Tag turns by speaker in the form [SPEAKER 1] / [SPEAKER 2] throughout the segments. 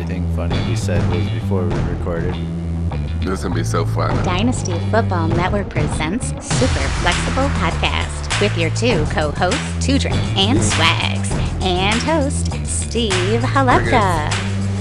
[SPEAKER 1] anything funny we said was before we recorded.
[SPEAKER 2] This is going to be so fun.
[SPEAKER 3] Dynasty Football Network presents Super Flexible Podcast with your two co-hosts, Tudrick and Swags, and host, Steve Halepka.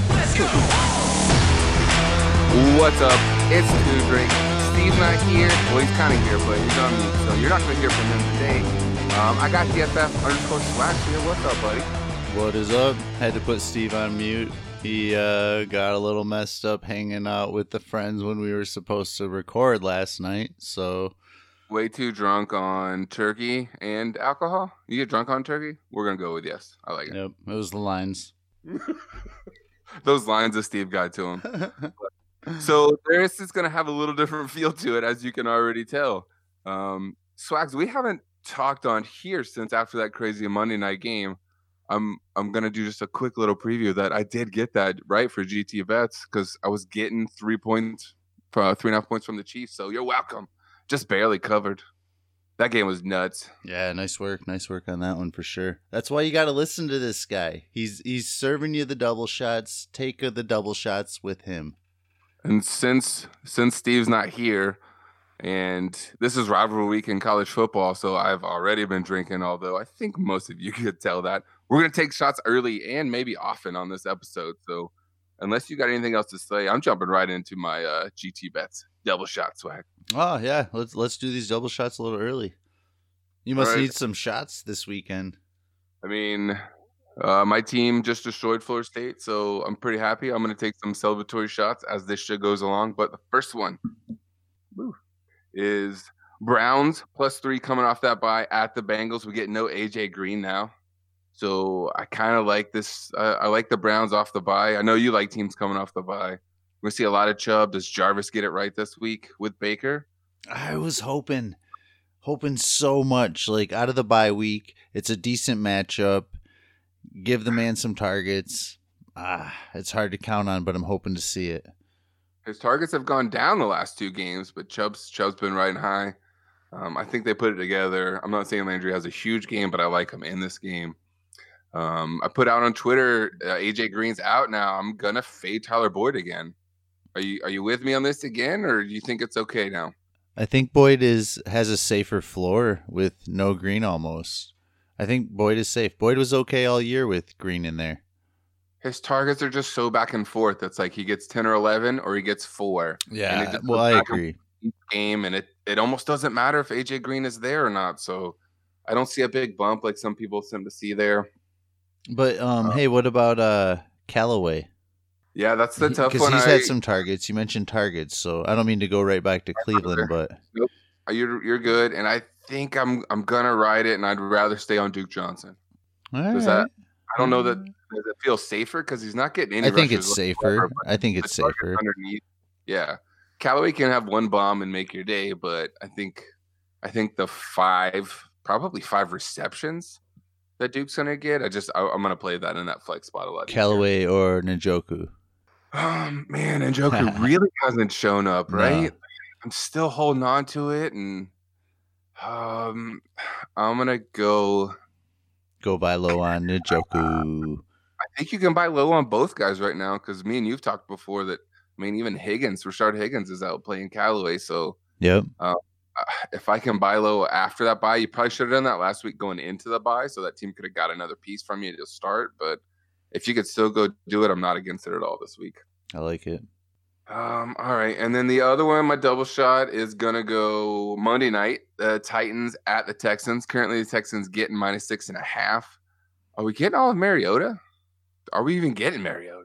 [SPEAKER 2] What's up? It's Tudrick. Steve's not here. Well, he's kind of here, but he's on mute, so you're not going to hear from him today. I got DFF_Swags here. What's up, buddy?
[SPEAKER 1] What is up? Had to put Steve on mute. He got a little messed up hanging out with the friends when we were supposed to record last night, so...
[SPEAKER 2] Way too drunk on turkey and alcohol? You get drunk on turkey? We're going to go with yes. I like it.
[SPEAKER 1] Yep, it was the lines.
[SPEAKER 2] Those lines that Steve got to him. So this is going to have a little different feel to it, as you can already tell. Swags, we haven't talked on here since after that crazy Monday night game. I'm gonna do just a quick little preview that I did get that right for GT bets because I was getting 3.5 points from the Chiefs. So you're welcome. Just barely covered. That game was nuts.
[SPEAKER 1] Yeah, nice work on that one for sure. That's why you got to listen to this guy. He's serving you the double shots. Take the double shots with him.
[SPEAKER 2] And since Steve's not here, and this is rivalry week in college football, so I've already been drinking, although I think most of you could tell that. We're going to take shots early and maybe often on this episode. So unless you got anything else to say, I'm jumping right into my GT bets. Double shot, Swag.
[SPEAKER 1] Oh, yeah. Let's do these double shots a little early. You must need some shots this weekend.
[SPEAKER 2] I mean, my team just destroyed Florida State, so I'm pretty happy. I'm going to take some celebratory shots as this shit goes along. But the first one is Browns +3 coming off that bye at the Bengals. We get no AJ Green now. So I kind of like this. I like the Browns off the bye. I know you like teams coming off the bye. We're going to see a lot of Chubb. Does Jarvis get it right this week with Baker?
[SPEAKER 1] I was hoping so much. Like, out of the bye week, it's a decent matchup. Give the man some targets. It's hard to count on, but I'm hoping to see it.
[SPEAKER 2] His targets have gone down the last two games, but Chubb's been riding high. I think they put it together. I'm not saying Landry has a huge game, but I like him in this game. I put out on Twitter, AJ Green's out now. I'm gonna fade Tyler Boyd again. Are you with me on this again, or do you think it's okay now?
[SPEAKER 1] I think Boyd has a safer floor with no Green almost. I think Boyd is safe. Boyd was okay all year with Green in there.
[SPEAKER 2] His targets are just so back and forth. It's like he gets 10 or 11 or he gets 4.
[SPEAKER 1] Yeah, well, I agree.
[SPEAKER 2] Game, and it almost doesn't matter if AJ Green is there or not. So I don't see a big bump like some people seem to see there.
[SPEAKER 1] But hey, what about Callaway?
[SPEAKER 2] Yeah, that's the tough one.
[SPEAKER 1] Because he's had some targets. You mentioned targets, so I don't mean to go right back to Cleveland, but
[SPEAKER 2] nope. You're good, and I think I'm gonna ride it, and I'd rather stay on Duke Johnson.
[SPEAKER 1] Does
[SPEAKER 2] that? I don't know that. Does it feel safer because he's not getting any?
[SPEAKER 1] I think it's safer. I think it's safer.
[SPEAKER 2] Underneath, yeah. Callaway can have one bomb and make your day, but I think the probably five receptions that Duke's gonna get. I'm gonna play that in that flex spot a lot.
[SPEAKER 1] Callaway or Njoku.
[SPEAKER 2] Man, Njoku really hasn't shown up, right? No. I'm still holding on to it, and I'm gonna go
[SPEAKER 1] buy low on Njoku.
[SPEAKER 2] I think you can buy low on both guys right now because me and you've talked before that. I mean, even Rashard Higgins is out playing Callaway, so
[SPEAKER 1] yep.
[SPEAKER 2] If I can buy low after that buy, you probably should have done that last week going into the buy, so that team could have got another piece from you to start. But if you could still go do it, I'm not against it at all this week.
[SPEAKER 1] I like it.
[SPEAKER 2] All right, and then the other one, my double shot is gonna go Monday night. The Titans at the Texans. Currently, the Texans getting -6.5. Are we getting all of Mariota? Are we even getting Mariota?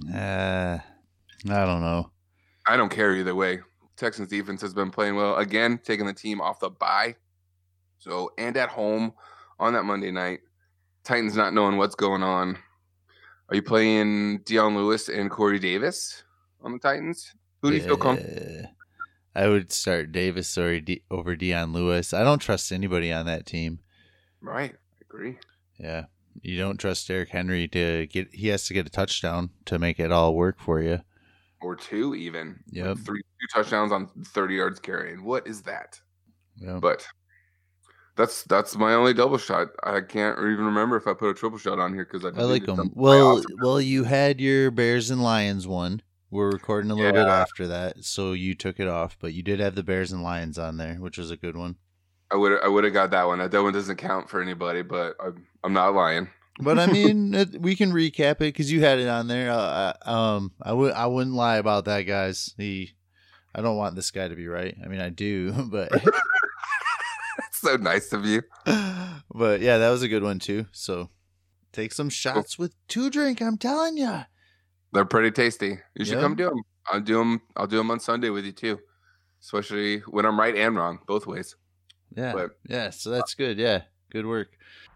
[SPEAKER 1] I don't know.
[SPEAKER 2] I don't care either way. Texans defense has been playing well. Again, taking the team off the bye. So, and at home on that Monday night. Titans not knowing what's going on. Are you playing Dion Lewis and Corey Davis on the Titans? Who do you feel comfortable?
[SPEAKER 1] I would start Davis over Dion Lewis. I don't trust anybody on that team.
[SPEAKER 2] Right. I agree.
[SPEAKER 1] Yeah. You don't trust Derrick Henry he has to get a touchdown to make it all work for you.
[SPEAKER 2] Or 2 even.
[SPEAKER 1] Yep.
[SPEAKER 2] Like 2 touchdowns on 30 yards carrying. What is that?
[SPEAKER 1] Yep.
[SPEAKER 2] But That's my only double shot. I can't even remember if I put a triple shot on here because
[SPEAKER 1] I like them. Well, you had your Bears and Lions one. We're recording a little bit after that, so you took it off. But you did have the Bears and Lions on there, which was a good one.
[SPEAKER 2] I would have got that one. That one doesn't count for anybody, but I'm not lying.
[SPEAKER 1] But I mean, we can recap it because you had it on there. I wouldn't lie about that, guys. I don't want this guy to be right. I mean, I do, but
[SPEAKER 2] it's so nice of you.
[SPEAKER 1] But yeah, that was a good one too. So take some shots with 2Drink. I'm telling you,
[SPEAKER 2] they're pretty tasty. You should come do them. I'll do them on Sunday with you too, especially when I'm right and wrong, both ways.
[SPEAKER 1] Yeah. So that's good. Yeah, good work.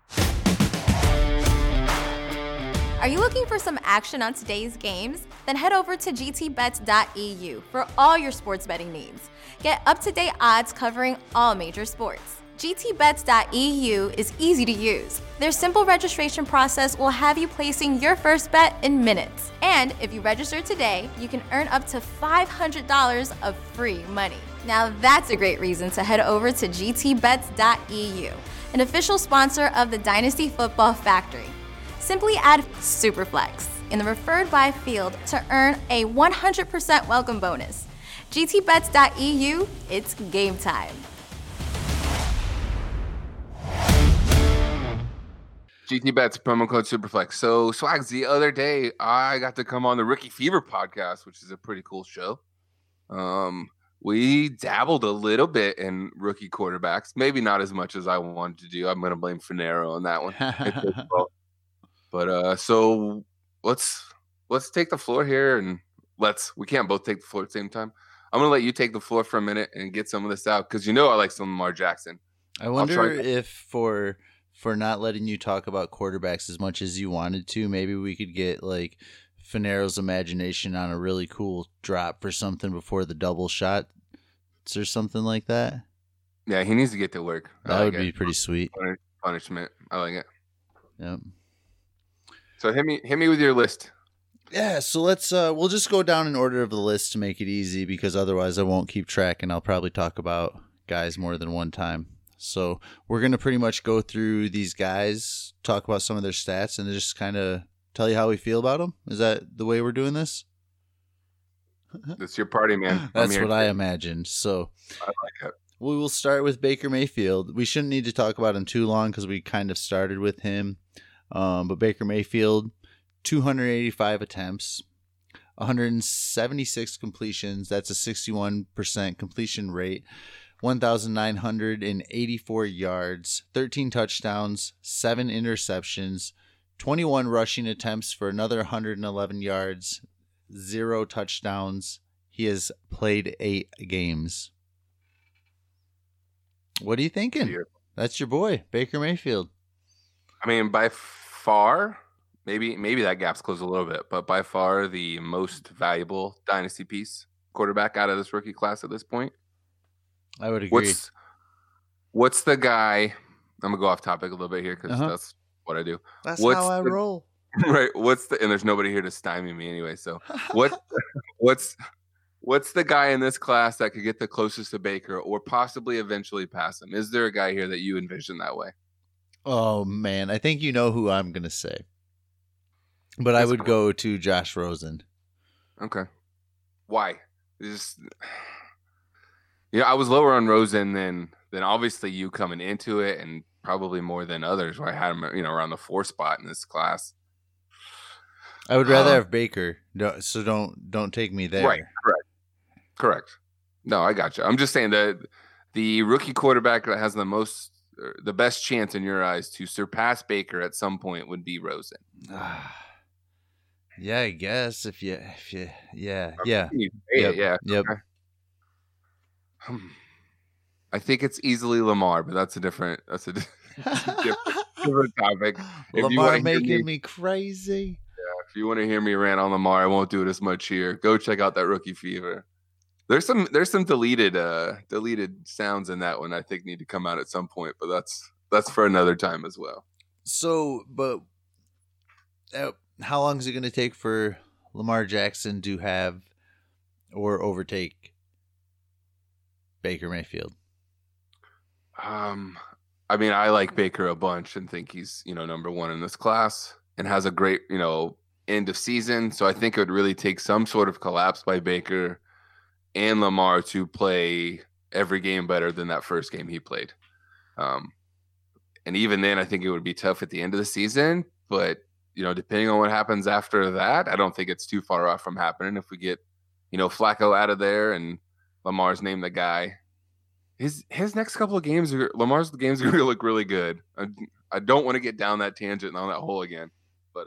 [SPEAKER 4] Are you looking for some action on today's games? Then head over to gtbets.eu for all your sports betting needs. Get up-to-date odds covering all major sports. gtbets.eu is easy to use. Their simple registration process will have you placing your first bet in minutes. And if you register today, you can earn up to $500 of free money. Now that's a great reason to head over to gtbets.eu, an official sponsor of the Dynasty Football Factory. Simply add Superflex in the referred by field to earn a 100% welcome bonus. gtbets.eu, it's game time.
[SPEAKER 2] GT Bets, promo code Superflex. So, Swags, the other day, I got to come on the Rookie Fever podcast, which is a pretty cool show. We dabbled a little bit in rookie quarterbacks, maybe not as much as I wanted to do. I'm going to blame Finero on that one. But so let's take the floor here, and we can't both take the floor at the same time. I'm gonna let you take the floor for a minute and get some of this out because I like some Lamar Jackson.
[SPEAKER 1] I wonder if for not letting you talk about quarterbacks as much as you wanted to, maybe we could get like Finero's imagination on a really cool drop for something before the double shot or something like that.
[SPEAKER 2] Yeah, he needs to get to work.
[SPEAKER 1] That would be pretty sweet.
[SPEAKER 2] Punishment. I like it.
[SPEAKER 1] Yep.
[SPEAKER 2] So hit me with your list.
[SPEAKER 1] Yeah, so let's we'll just go down in order of the list to make it easy because otherwise I won't keep track and I'll probably talk about guys more than one time. So we're going to pretty much go through these guys, talk about some of their stats, and just kind of tell you how we feel about them. Is that the way we're doing this?
[SPEAKER 2] It's your party, man.
[SPEAKER 1] That's what I imagined. So
[SPEAKER 2] I like it.
[SPEAKER 1] We will start with Baker Mayfield. We shouldn't need to talk about him too long because we kind of started with him. But Baker Mayfield, 285 attempts, 176 completions. That's a 61% completion rate. 1,984 yards, 13 touchdowns, 7 interceptions, 21 rushing attempts for another 111 yards, 0 touchdowns. He has played 8 games. What are you thinking?
[SPEAKER 2] Yeah.
[SPEAKER 1] That's your boy, Baker Mayfield.
[SPEAKER 2] I mean, by far, maybe that gap's closed a little bit, but by far the most valuable dynasty piece quarterback out of this rookie class at this point.
[SPEAKER 1] I would agree.
[SPEAKER 2] What's the guy? I'm gonna go off topic a little bit here because that's what I do.
[SPEAKER 1] That's how I roll.
[SPEAKER 2] Right. And there's nobody here to stymie me anyway. So what's the guy in this class that could get the closest to Baker or possibly eventually pass him? Is there a guy here that you envision that way?
[SPEAKER 1] Oh man, I think you know who I'm gonna say, but I would go to Josh Rosen.
[SPEAKER 2] Okay. Why? I was lower on Rosen than obviously you coming into it, and probably more than others where I had him, around the 4 spot in this class.
[SPEAKER 1] I would rather have Baker, so don't take me there.
[SPEAKER 2] Right, correct. No, I got you. I'm just saying that the rookie quarterback that has the best chance in your eyes to surpass Baker at some point would be Rosen.
[SPEAKER 1] Yeah, I guess if you yeah.
[SPEAKER 2] Yep. Okay. I think it's easily Lamar, but that's a different topic.
[SPEAKER 1] Lamar making me crazy.
[SPEAKER 2] Yeah, if you want to hear me rant on Lamar, I won't do it as much here. Go check out that Rookie Fever. There's some deleted sounds in that one I think need to come out at some point, but that's for another time as well.
[SPEAKER 1] So, but how long is it going to take for Lamar Jackson to have or overtake Baker Mayfield?
[SPEAKER 2] I I mean, I like Baker a bunch and think he's, number one in this class and has a great, end of season. So I think it would really take some sort of collapse by Baker and Lamar to play every game better than that first game he played. And even then, I think it would be tough at the end of the season. But, depending on what happens after that, I don't think it's too far off from happening. If we get, Flacco out of there and Lamar's named the guy, his next couple of games, Lamar's games are going to look really good. I don't want to get down that tangent and on that hole again. But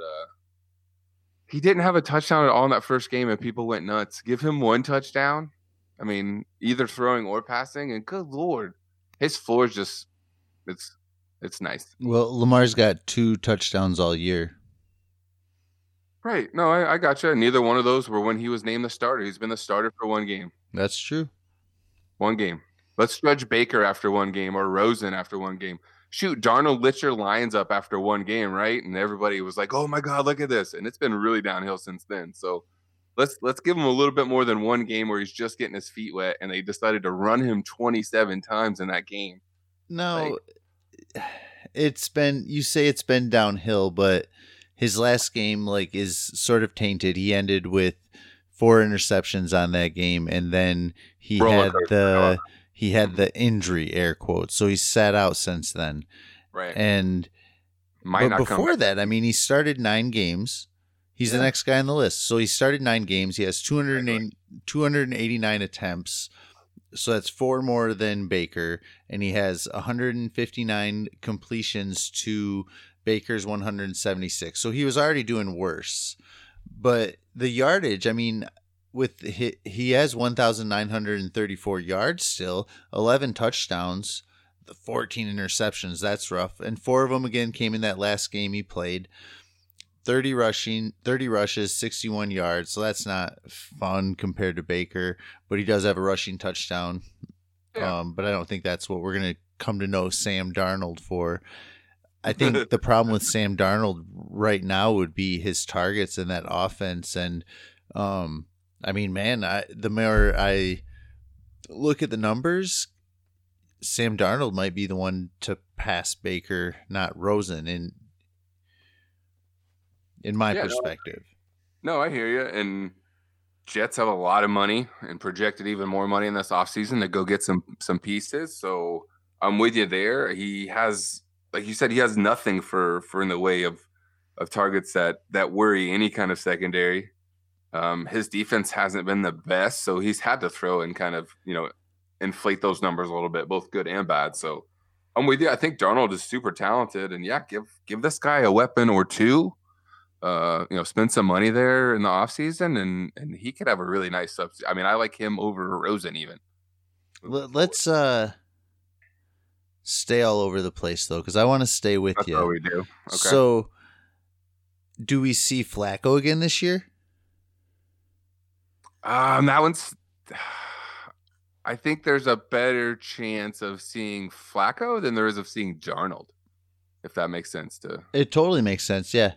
[SPEAKER 2] he didn't have a touchdown at all in that first game, and people went nuts. Give him one touchdown. I mean, either throwing or passing, and good Lord, his floor is just it's nice.
[SPEAKER 1] Well, Lamar's got 2 touchdowns all year.
[SPEAKER 2] Right. No, I gotcha. Neither one of those were when he was named the starter. He's been the starter for one game.
[SPEAKER 1] That's true.
[SPEAKER 2] One game. Let's judge Baker after one game or Rosen after one game. Shoot, Darnold lit your Lions up after one game, right? And everybody was like, oh my God, look at this. And it's been really downhill since then. So let's give him a little bit more than one game where he's just getting his feet wet, and they decided to run him 27 times in that game.
[SPEAKER 1] No, it's been downhill, but his last game is sort of tainted. He ended with 4 interceptions on that game, and then he had the injury, air quotes. So he's sat out since then.
[SPEAKER 2] Right.
[SPEAKER 1] And but before that, I mean, he started 9 games. He's the next guy on the list. So he started 9 games. He has 289 attempts. So that's 4 more than Baker. And he has 159 completions to Baker's 176. So he was already doing worse. But the yardage, I mean, he has 1,934 yards still, 11 touchdowns, the 14 interceptions. That's rough. And 4 of them, again, came in that last game he played. 30 rushes, 61 yards. So that's not fun compared to Baker, but he does have a rushing touchdown.
[SPEAKER 2] Yeah.
[SPEAKER 1] But I don't think that's what we're going to come to know Sam Darnold for. I think the problem with Sam Darnold right now would be his targets in that offense. And, I mean, man, the more I look at the numbers, Sam Darnold might be the one to pass Baker, not Rosen, in my perspective.
[SPEAKER 2] No, I hear you. And Jets have a lot of money and projected even more money in this offseason to go get some pieces. So I'm with you there. He has, like you said, he has nothing for in the way of targets that worry any kind of secondary. His defense hasn't been the best, so he's had to throw and kind of, inflate those numbers a little bit, both good and bad. So I'm with you. I think Darnold is super talented, and give this guy a weapon or two. Spend some money there in the offseason, and he could have a really nice substitute. I mean, I like him over Rosen even.
[SPEAKER 1] Let's stay all over the place, though, because I want to stay with you.
[SPEAKER 2] That's what we do. Okay.
[SPEAKER 1] So, do we see Flacco again this year?
[SPEAKER 2] That one's. I think there's a better chance of seeing Flacco than there is of seeing Darnold, if that makes sense.
[SPEAKER 1] It totally makes sense. Yeah.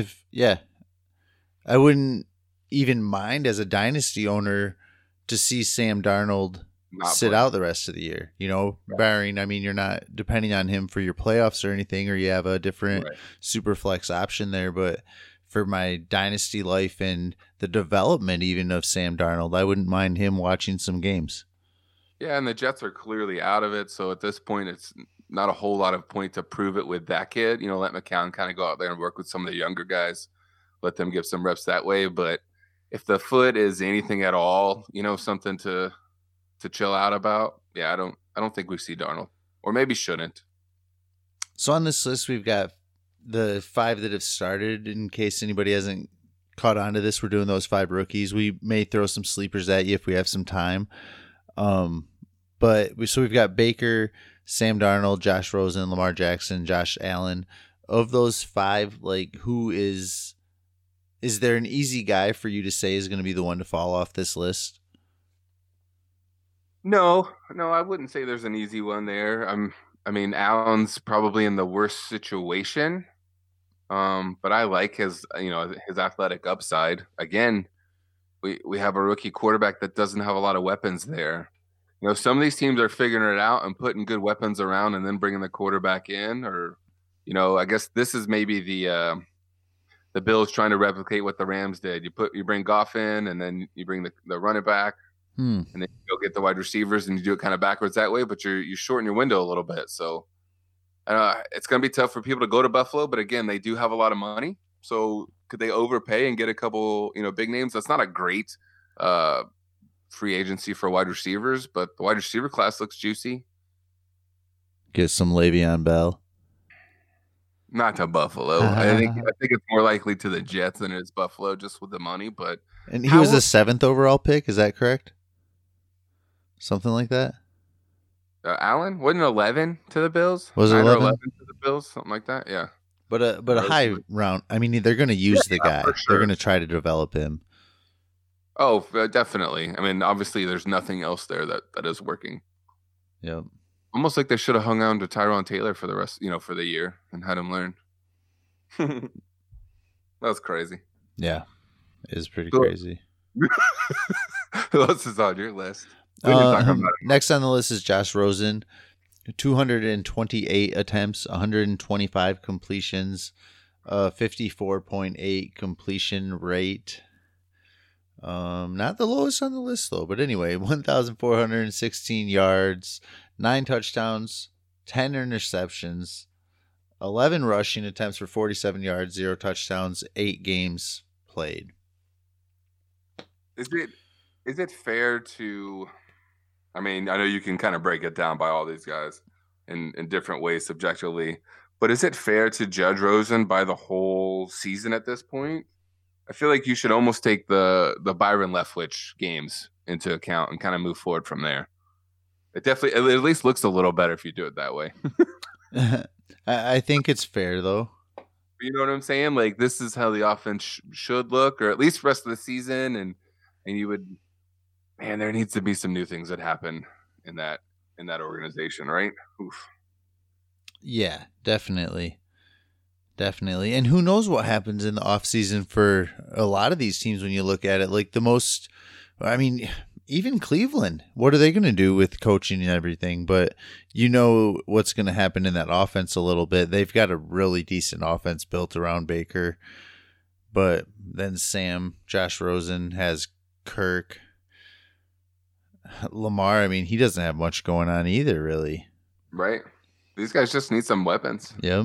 [SPEAKER 1] I wouldn't even mind as a dynasty owner to see Sam Darnold sit out the rest of the year, barring, I mean, you're not depending on him for your playoffs or anything, or you have a different super flex option there. But for my dynasty life and the development even of Sam Darnold, I wouldn't mind him watching some games.
[SPEAKER 2] Yeah, and the Jets are clearly out of it. So at this point, it's not a whole lot of point to prove it with that kid. Let McCown kind of go out there and work with some of the younger guys, let them give some reps that way. But if the foot is anything at all, something to chill out about, I don't think we see Darnold, or maybe shouldn't.
[SPEAKER 1] So on this list, we've got the 5 that have started. In case anybody hasn't caught on to this, we're doing those 5 rookies. We may throw some sleepers at you if we have some time. So we've got Baker, Sam Darnold, Josh Rosen, Lamar Jackson, Josh Allen. Of those 5, who is there an easy guy for you to say is going to be the one to fall off this list?
[SPEAKER 2] No, I wouldn't say there's an easy one there. I mean, Allen's probably in the worst situation. But I like his athletic upside. Again, we have a rookie quarterback that doesn't have a lot of weapons there. some of these teams are figuring it out and putting good weapons around and then bringing the quarterback in, or, I guess this is maybe the Bills trying to replicate what the Rams did. You bring Goff in, and then you bring the running back, and then you go get the wide receivers, and you do it kind of backwards that way, but you shorten your window a little bit. So it's going to be tough for people to go to Buffalo, but again, they do have a lot of money. So could they overpay and get a couple, big names? That's not a great free agency for wide receivers, but the wide receiver class looks juicy.
[SPEAKER 1] Get some Le'Veon Bell.
[SPEAKER 2] Not to Buffalo. I think it's more likely to the Jets than it is Buffalo, just with the money. But
[SPEAKER 1] he was the 7th overall pick. Is that correct? Something like that.
[SPEAKER 2] Allen wasn't 11 to the Bills.
[SPEAKER 1] Was it 11?
[SPEAKER 2] 11 to the Bills? Something like that. Yeah.
[SPEAKER 1] But a high round. I mean, they're going to use the guy. Sure. They're going to try to develop him.
[SPEAKER 2] Oh, definitely. I mean, obviously, there's nothing else there that is working.
[SPEAKER 1] Yep.
[SPEAKER 2] Almost like they should have hung on to Tyrod Taylor for the rest, for the year and had him learn. That was crazy.
[SPEAKER 1] Yeah, it is pretty crazy.
[SPEAKER 2] Who else is on your list?
[SPEAKER 1] Next on the list is Josh Rosen. 228 attempts, 125 completions, 54.8 completion rate. Not the lowest on the list though, but anyway, 1,416 yards, 9 touchdowns, 10 interceptions, 11 rushing attempts for 47 yards, 0 touchdowns, 8 games played.
[SPEAKER 2] Is it fair to, I mean, I know you can kind of break it down by all these guys in different ways subjectively, but is it fair to judge Rosen by the whole season at this point? I feel like you should almost take the Byron Leftwich games into account and kind of move forward from there. It at least looks a little better if you do it that way.
[SPEAKER 1] I think it's fair, though.
[SPEAKER 2] You know what I'm saying? Like, this is how the offense should look, or at least the rest of the season. And you would, man, there needs to be some new things that happen in that organization, right? Oof.
[SPEAKER 1] Yeah, definitely. Definitely. And who knows what happens in the offseason for a lot of these teams when you look at it. Like even Cleveland, what are they going to do with coaching and everything? But what's going to happen in that offense a little bit. They've got a really decent offense built around Baker. But then Josh Rosen has Kirk. Lamar, he doesn't have much going on either, really.
[SPEAKER 2] Right. These guys just need some weapons.
[SPEAKER 1] Yep.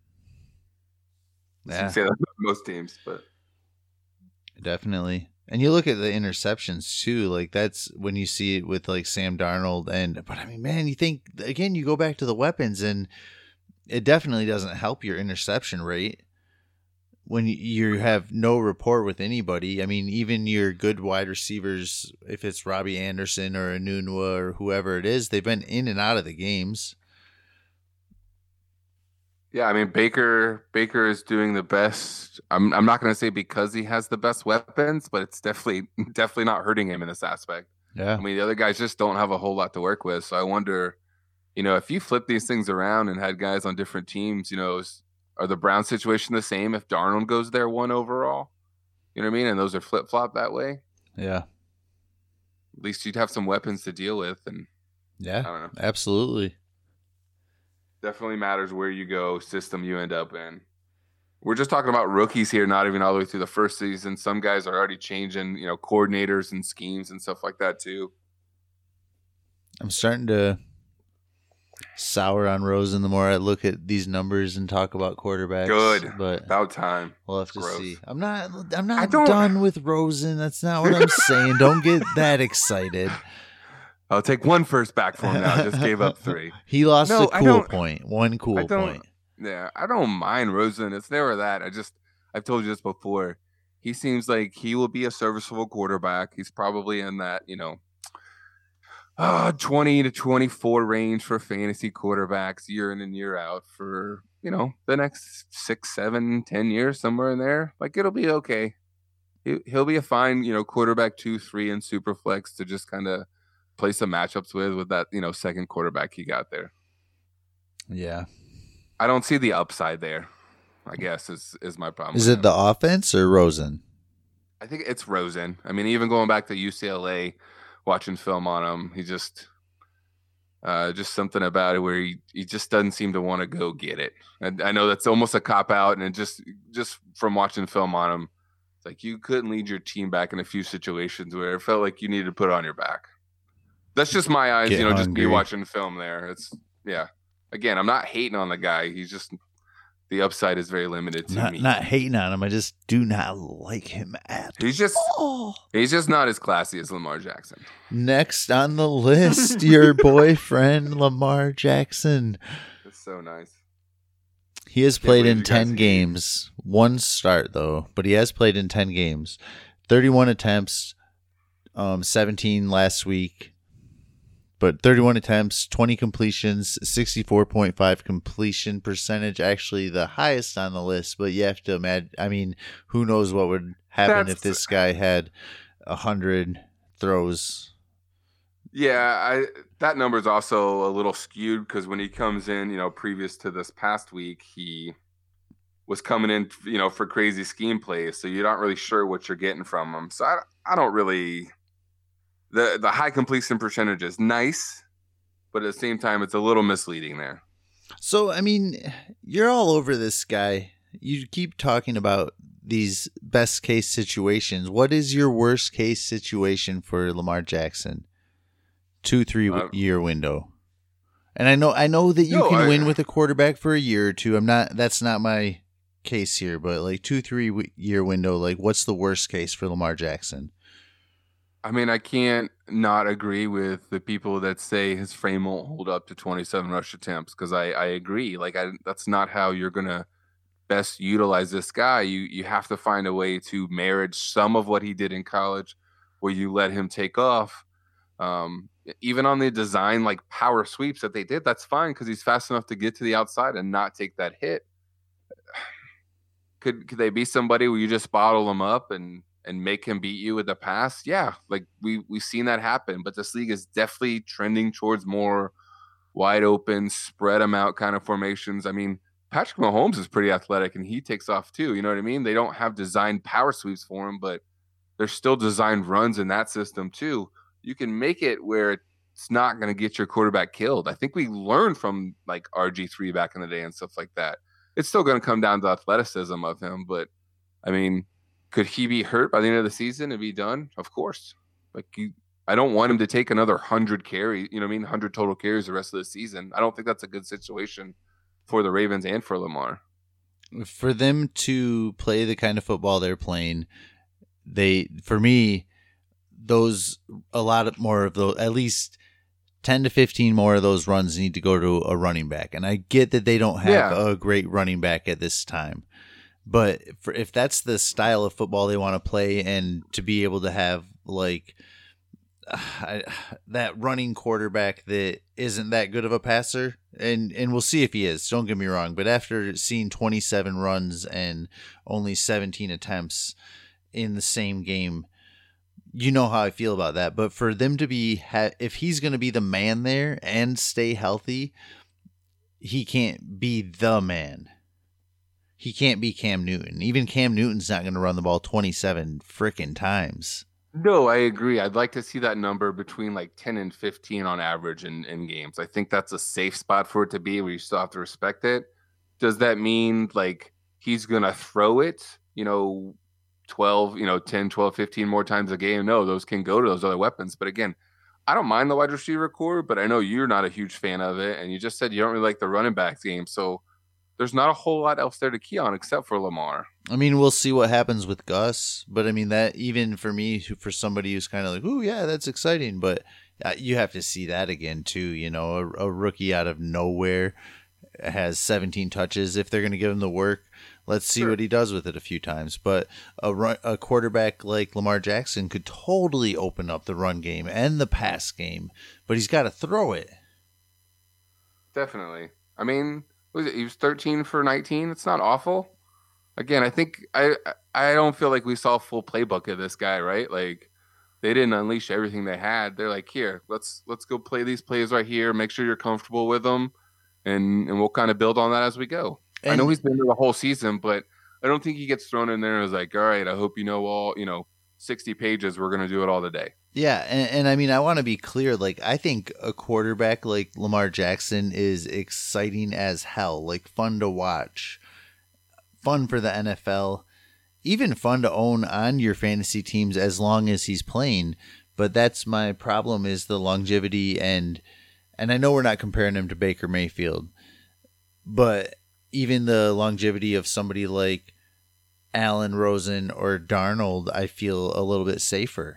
[SPEAKER 1] Yeah.
[SPEAKER 2] Say that about most teams, but
[SPEAKER 1] definitely. And you look at the interceptions too, like that's when you see it with like Sam Darnold man, you think again, you go back to the weapons and it definitely doesn't help your interception rate when you have no rapport with anybody. Even your good wide receivers, if it's Robbie Anderson or Enunwa or whoever it is, they've been in and out of the games.
[SPEAKER 2] Yeah, Baker is doing the best. I'm not going to say because he has the best weapons, but it's definitely not hurting him in this aspect.
[SPEAKER 1] Yeah.
[SPEAKER 2] The other guys just don't have a whole lot to work with. So I wonder, if you flip these things around and had guys on different teams, are the Browns situation the same if Darnold goes there 1 overall? You know what I mean? And those are flip-flop that way?
[SPEAKER 1] Yeah.
[SPEAKER 2] At least you'd have some weapons to deal with. And
[SPEAKER 1] yeah,
[SPEAKER 2] I don't know.
[SPEAKER 1] Absolutely.
[SPEAKER 2] Definitely matters where you go, system you end up in. We're just talking about rookies here, not even all the way through the first season. Some guys are already changing, coordinators and schemes and stuff like that too.
[SPEAKER 1] I'm starting to sour on Rosen the more I look at these numbers and talk about quarterbacks.
[SPEAKER 2] Good,
[SPEAKER 1] but
[SPEAKER 2] about time.
[SPEAKER 1] We'll have to see. I'm not done with Rosen. That's not what I'm saying. Don't get that excited.
[SPEAKER 2] I'll take 1 first back for him now. Just gave up 3.
[SPEAKER 1] He lost a cool point. 1 cool point.
[SPEAKER 2] Yeah, I don't mind Rosen. It's never that. I've told you this before. He seems like he will be a serviceable quarterback. He's probably in that, 20 to 24 range for fantasy quarterbacks year in and year out for, the next 6, 7, 10 years, somewhere in there. Like, it'll be okay. He'll be a fine, quarterback 2, 3 in Superflex to just kind of play some matchups with that, second quarterback he got there.
[SPEAKER 1] Yeah.
[SPEAKER 2] I don't see the upside there, I guess, is my problem.
[SPEAKER 1] Is it the offense or Rosen?
[SPEAKER 2] I think it's Rosen. Even going back to UCLA, watching film on him, Just something about it where he just doesn't seem to want to go get it. And I know that's almost a cop out, and it just from watching film on him, it's like you couldn't lead your team back in a few situations where it felt like you needed to put it on your back. That's just my eyes,
[SPEAKER 1] Get
[SPEAKER 2] just
[SPEAKER 1] hungry.
[SPEAKER 2] me watching film there. It's Again, I'm not hating on the guy. He's just the upside is very limited to me.
[SPEAKER 1] Not hating on him. I just do not like him at
[SPEAKER 2] He's just
[SPEAKER 1] all.
[SPEAKER 2] He's just not as classy as Lamar Jackson.
[SPEAKER 1] Next on the list, your boyfriend Lamar Jackson.
[SPEAKER 2] It's so nice.
[SPEAKER 1] He has played
[SPEAKER 2] believe
[SPEAKER 1] in
[SPEAKER 2] you
[SPEAKER 1] 10
[SPEAKER 2] guys-
[SPEAKER 1] games. One start though, but he has played in 10 games. 31 attempts, 17 last week. But 31 attempts, 20 completions, 64.5 completion percentage. Actually, the highest on the list. But you have to imagine. I mean, who knows what would happen if this guy had 100 throws?
[SPEAKER 2] Yeah, that number is also a little skewed because when he comes in, previous to this past week, he was coming in, for crazy scheme plays. So you're not really sure what you're getting from him. So I don't really. The high completion percentage is nice, but at the same time, it's a little misleading there.
[SPEAKER 1] So, I mean, you're all over this guy. You keep talking about these best case situations. What is your worst case situation for Lamar Jackson? 2-3 year window. And I know that you can win with a quarterback for a year or two. That's not my case here, but like 2-3 year window, like what's the worst case for Lamar Jackson?
[SPEAKER 2] I mean, I can't not agree with the people that say his frame won't hold up to 27 rush attempts because I agree. Like, that's not how you're going to best utilize this guy. You have to find a way to marriage some of what he did in college where you let him take off. Even on the design, like power sweeps that they did, that's fine because he's fast enough to get to the outside and not take that hit. Could they be somebody where you just bottle him up and make him beat you with the pass? Yeah, like we've seen that happen. But this league is definitely trending towards more wide open, spread them out kind of formations. I mean, Patrick Mahomes is pretty athletic and he takes off too. You know what I mean? They don't have designed power sweeps for him, but there's still designed runs in that system too. You can make it where it's not going to get your quarterback killed. I think we learned from like RG3 back in the day and stuff like that. It's still going to come down to athleticism of him, but I mean, could he be hurt by the end of the season and be done? Of course. Like I don't want him to take another 100 carries, 100 total carries the rest of the season. I don't think that's a good situation for the Ravens and for Lamar.
[SPEAKER 1] For them to play the kind of football they're playing, for me, a lot more of those, at least 10 to 15 more of those runs need to go to a running back. And I get that they don't have a great running back at this time. But if that's the style of football they want to play and to be able to have like that running quarterback that isn't that good of a passer, and we'll see if he is, don't get me wrong, but after seeing 27 runs and only 17 attempts in the same game, you know how I feel about that. But for them to be, if he's going to be the man there and stay healthy, he can't be the man. He can't be Cam Newton. Even Cam Newton's not going to run the ball 27 frickin' times.
[SPEAKER 2] No, I agree. I'd like to see that number between like 10 and 15 on average in games. I think that's a safe spot for it to be where you still have to respect it. Does that mean like he's going to throw it, 12, 10, 12, 15 more times a game? No, those can go to those other weapons. But again, I don't mind the wide receiver core, but I know you're not a huge fan of it. And you just said you don't really like the running backs game. So there's not a whole lot else there to key on except for Lamar.
[SPEAKER 1] I mean, we'll see what happens with Gus, but I mean, that even for me, for somebody who's kind of like, oh yeah, that's exciting, but you have to see that again too. A rookie out of nowhere has 17 touches. If they're going to give him the work, let's see what he does with it a few times. But a quarterback like Lamar Jackson could totally open up the run game and the pass game, but he's got to throw it.
[SPEAKER 2] Definitely. I mean, he was 13 for 19. It's not awful. Again, I think I don't feel like we saw a full playbook of this guy, right? Like they didn't unleash everything they had. They're like, here, let's go play these plays right here. Make sure you're comfortable with them, and we'll kind of build on that as we go. I know he's been there the whole season, but I don't think he gets thrown in there and is like, all right, I hope 60 pages. We're going to do it all today.
[SPEAKER 1] Yeah, and I mean, I want to be clear. Like, I think a quarterback like Lamar Jackson is exciting as hell. Like, fun to watch, fun for the NFL, even fun to own on your fantasy teams as long as he's playing. But that's my problem, is the longevity, and I know we're not comparing him to Baker Mayfield, but even the longevity of somebody like Allen, Rosen, or Darnold, I feel a little bit safer.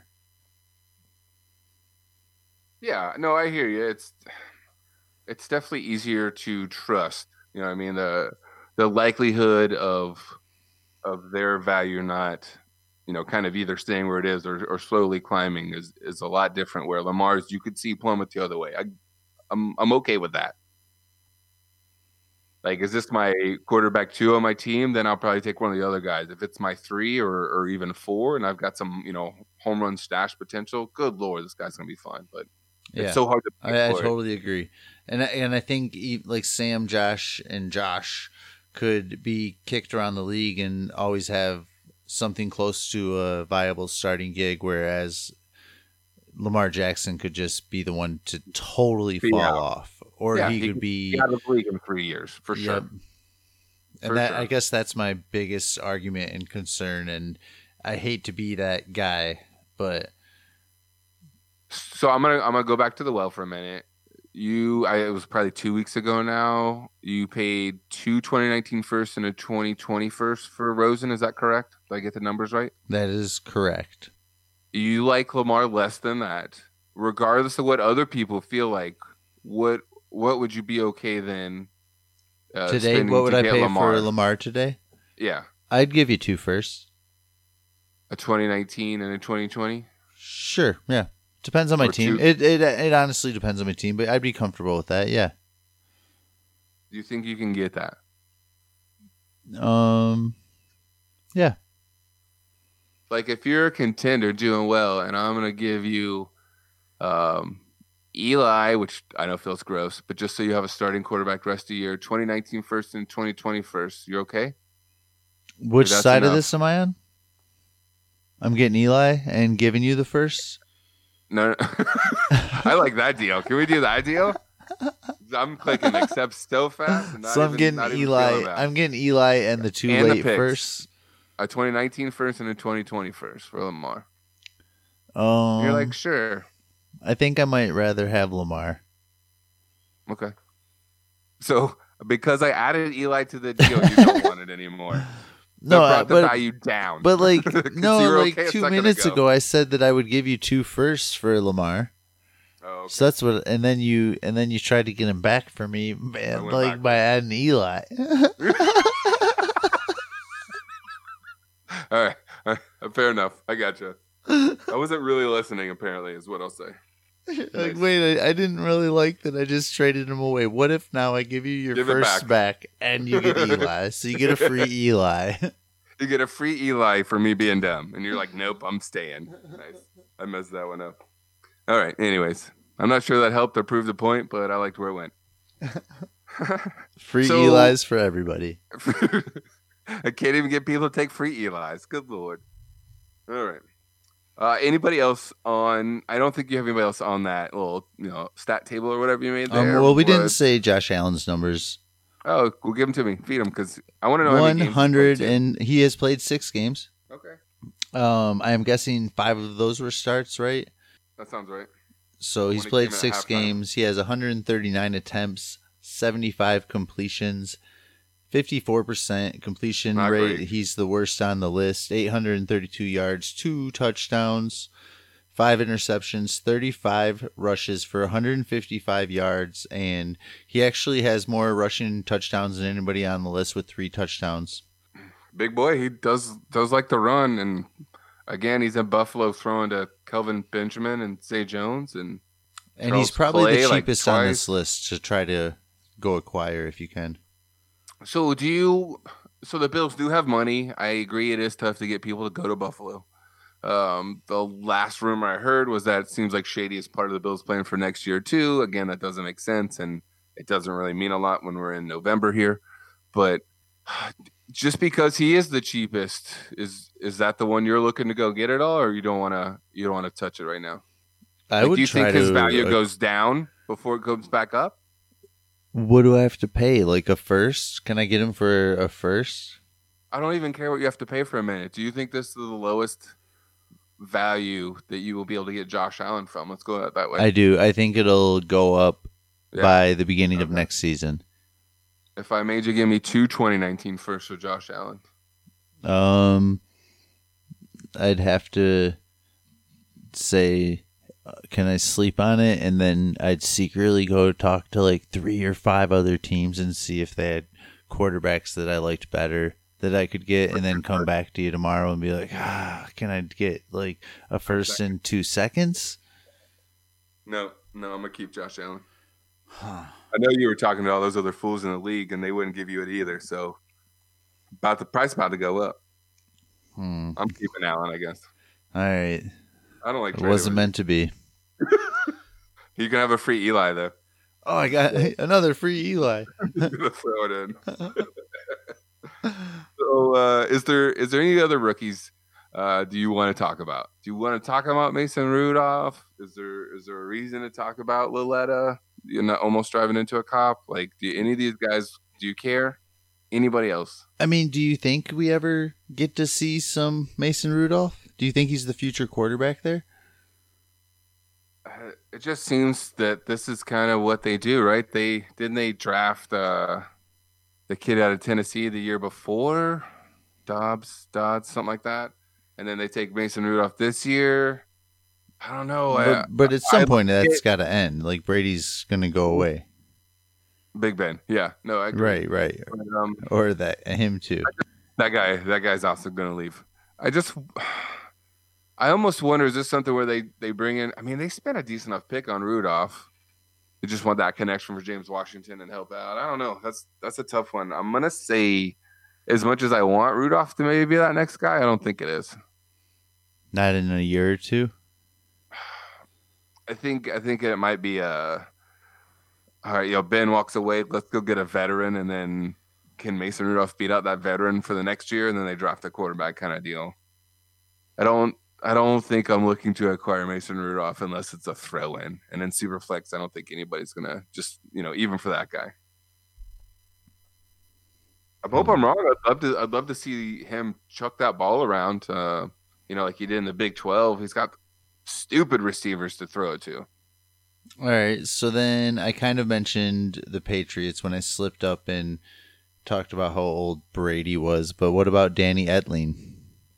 [SPEAKER 2] Yeah, no, I hear you. It's definitely easier to trust. You know what I mean? The likelihood of their value not, kind of either staying where it is or slowly climbing is a lot different, where Lamar's, you could see plummet the other way. I'm okay with that. Like, is this my quarterback 2 on my team? Then I'll probably take one of the other guys. If it's my 3 or even 4 and I've got some, home run stash potential, good Lord, this guy's going to be fine. But it's so hard to pick.
[SPEAKER 1] I totally agree. And I think like Sam, Josh, and Josh could be kicked around the league and always have something close to a viable starting gig, whereas Lamar Jackson could just be the one to totally fall off. Or he could be
[SPEAKER 2] out of the league in 3 years, for sure.
[SPEAKER 1] And I guess that's my biggest argument and concern, and I hate to be that guy, but...
[SPEAKER 2] So I'm gonna go back to the well for a minute. It was probably 2 weeks ago now. You paid 2 2019 first and a 2020 first for Rosen. Is that correct? Did I get the numbers right?
[SPEAKER 1] That is correct.
[SPEAKER 2] You like Lamar less than that, regardless of what other people feel like. What would you be okay then?
[SPEAKER 1] Today, what would I pay for Lamar today?
[SPEAKER 2] Yeah,
[SPEAKER 1] I'd give you 2 firsts.
[SPEAKER 2] A 2019 and a 2020.
[SPEAKER 1] Sure. Yeah. Depends on my team. It honestly depends on my team, but I'd be comfortable with that. Yeah.
[SPEAKER 2] Do you think you can get that?
[SPEAKER 1] Yeah.
[SPEAKER 2] Like, if you're a contender doing well, and I'm gonna give you, Eli, which I know feels gross, but just so you have a starting quarterback rest of the year, 2019 first and 2020 first. You're okay?
[SPEAKER 1] Which side of this am I on? I'm getting Eli and giving you the first.
[SPEAKER 2] No. I like that deal. Can we do that deal? I'm clicking accept so fast.
[SPEAKER 1] So I'm getting Eli. I'm getting Eli and the 2 late firsts.
[SPEAKER 2] A 2019 first and a 2020 first for Lamar.
[SPEAKER 1] You're
[SPEAKER 2] like, sure.
[SPEAKER 1] I think I might rather have Lamar.
[SPEAKER 2] Okay. So because I added Eli to the deal, you don't want it anymore.
[SPEAKER 1] No,
[SPEAKER 2] brought the value down.
[SPEAKER 1] But like, no, like okay 2 minutes ago, I said that I would give you 2 firsts for Lamar.
[SPEAKER 2] Oh, okay.
[SPEAKER 1] So that's what, and then you tried to get him back for me, man, like by adding Eli.
[SPEAKER 2] All right, fair enough. I gotcha. I wasn't really listening. Apparently, is what I'll say.
[SPEAKER 1] Like, nice. Wait, I didn't really like that I just traded him away. What if now I give you your first back and you get Eli? So you get a free Eli.
[SPEAKER 2] You get a free Eli for me being dumb. And you're like, nope, I'm staying. Nice. I messed that one up. All right. Anyways, I'm not sure that helped or proved the point, but I liked where it went.
[SPEAKER 1] Free Elis for everybody.
[SPEAKER 2] I can't even get people to take free Elis. Good Lord. All right. Anybody else on? I don't think you have anybody else on that little, stat table or whatever you made there.
[SPEAKER 1] Well, we didn't say Josh Allen's numbers.
[SPEAKER 2] Oh, well, give them to me. Feed them because I want to know.
[SPEAKER 1] 100, and he has played 6 games.
[SPEAKER 2] Okay.
[SPEAKER 1] I am guessing 5 of those were starts, right?
[SPEAKER 2] That sounds right.
[SPEAKER 1] So he's played 6 games. He has 139 attempts, 75 completions. 54% completion
[SPEAKER 2] Not
[SPEAKER 1] rate.
[SPEAKER 2] great.
[SPEAKER 1] He's the worst on the list. 832 yards, 2 touchdowns, 5 interceptions, 35 rushes for 155 yards, and he actually has more rushing touchdowns than anybody on the list with 3 touchdowns.
[SPEAKER 2] Big boy, he does like to run, and again, he's in Buffalo throwing to Kelvin Benjamin and Zay Jones, and
[SPEAKER 1] he's probably the cheapest on this list to try to go acquire if you can.
[SPEAKER 2] So the Bills do have money. I agree it is tough to get people to go to Buffalo. The last rumor I heard was that it seems like Shady is part of the Bills plan for next year too. Again, that doesn't make sense, and it doesn't really mean a lot when we're in November here. But just because he is the cheapest, is that the one you're looking to go get it all, or you don't want to touch it right now?
[SPEAKER 1] I would
[SPEAKER 2] do you
[SPEAKER 1] try
[SPEAKER 2] think his
[SPEAKER 1] to,
[SPEAKER 2] value goes down before it comes back up?
[SPEAKER 1] What do I have to pay? Like a first? Can I get him for a first?
[SPEAKER 2] I don't even care what you have to pay for a minute. Do you think this is the lowest value that you will be able to get Josh Allen from? Let's go that way.
[SPEAKER 1] I do. I think it'll go up by the beginning of next season.
[SPEAKER 2] If I made you give me 2 2019 firsts for Josh Allen.
[SPEAKER 1] I'd have to say, can I sleep on it? And then I'd secretly go talk to like 3 or 5 other teams and see if they had quarterbacks that I liked better that I could get, and then come back to you tomorrow and be like, can I get like a first in 2 seconds?
[SPEAKER 2] No, I'm going to keep Josh Allen. I know you were talking to all those other fools in the league, and they wouldn't give you it either. So, the price about to go up. I'm keeping Allen, I guess.
[SPEAKER 1] All right.
[SPEAKER 2] I don't like.
[SPEAKER 1] It wasn't meant to be.
[SPEAKER 2] You can have a free Eli though.
[SPEAKER 1] Oh, I got another free Eli.
[SPEAKER 2] Throw it in. So, is there any other rookies? Do you want to talk about? Do you want to talk about Mason Rudolph? Is there a reason to talk about Lilletta? You're not almost driving into a cop. Like, do any of these guys? Do you care? Anybody else?
[SPEAKER 1] I mean, do you think we ever get to see some Mason Rudolph? Do you think he's the future quarterback there?
[SPEAKER 2] It just seems that this is kind of what they do, right? They draft the kid out of Tennessee the year before, Dodds, something like that, and then they take Mason Rudolph this year. I don't know,
[SPEAKER 1] but at some point that's got to end. Like Brady's going to go away.
[SPEAKER 2] Big Ben, yeah, no, I agree.
[SPEAKER 1] Right,
[SPEAKER 2] but,
[SPEAKER 1] or him too.
[SPEAKER 2] That guy's also going to leave. I almost wonder, is this something where they bring in? I mean, they spent a decent enough pick on Rudolph. They just want that connection for James Washington and help out. I don't know. That's a tough one. I'm gonna say, as much as I want Rudolph to maybe be that next guy, I don't think it is.
[SPEAKER 1] Not in a year or two.
[SPEAKER 2] I think it might be all right. Ben walks away. Let's go get a veteran, and then can Mason Rudolph beat out that veteran for the next year, and then they draft a quarterback kind of deal. I don't think I'm looking to acquire Mason Rudolph unless it's a throw-in. And in Superflex, I don't think anybody's going to just, even for that guy. I hope I'm wrong. I'd love to see him chuck that ball around, like he did in the Big 12. He's got stupid receivers to throw it to.
[SPEAKER 1] All right. So then I kind of mentioned the Patriots when I slipped up and talked about how old Brady was. But what about Danny Etling?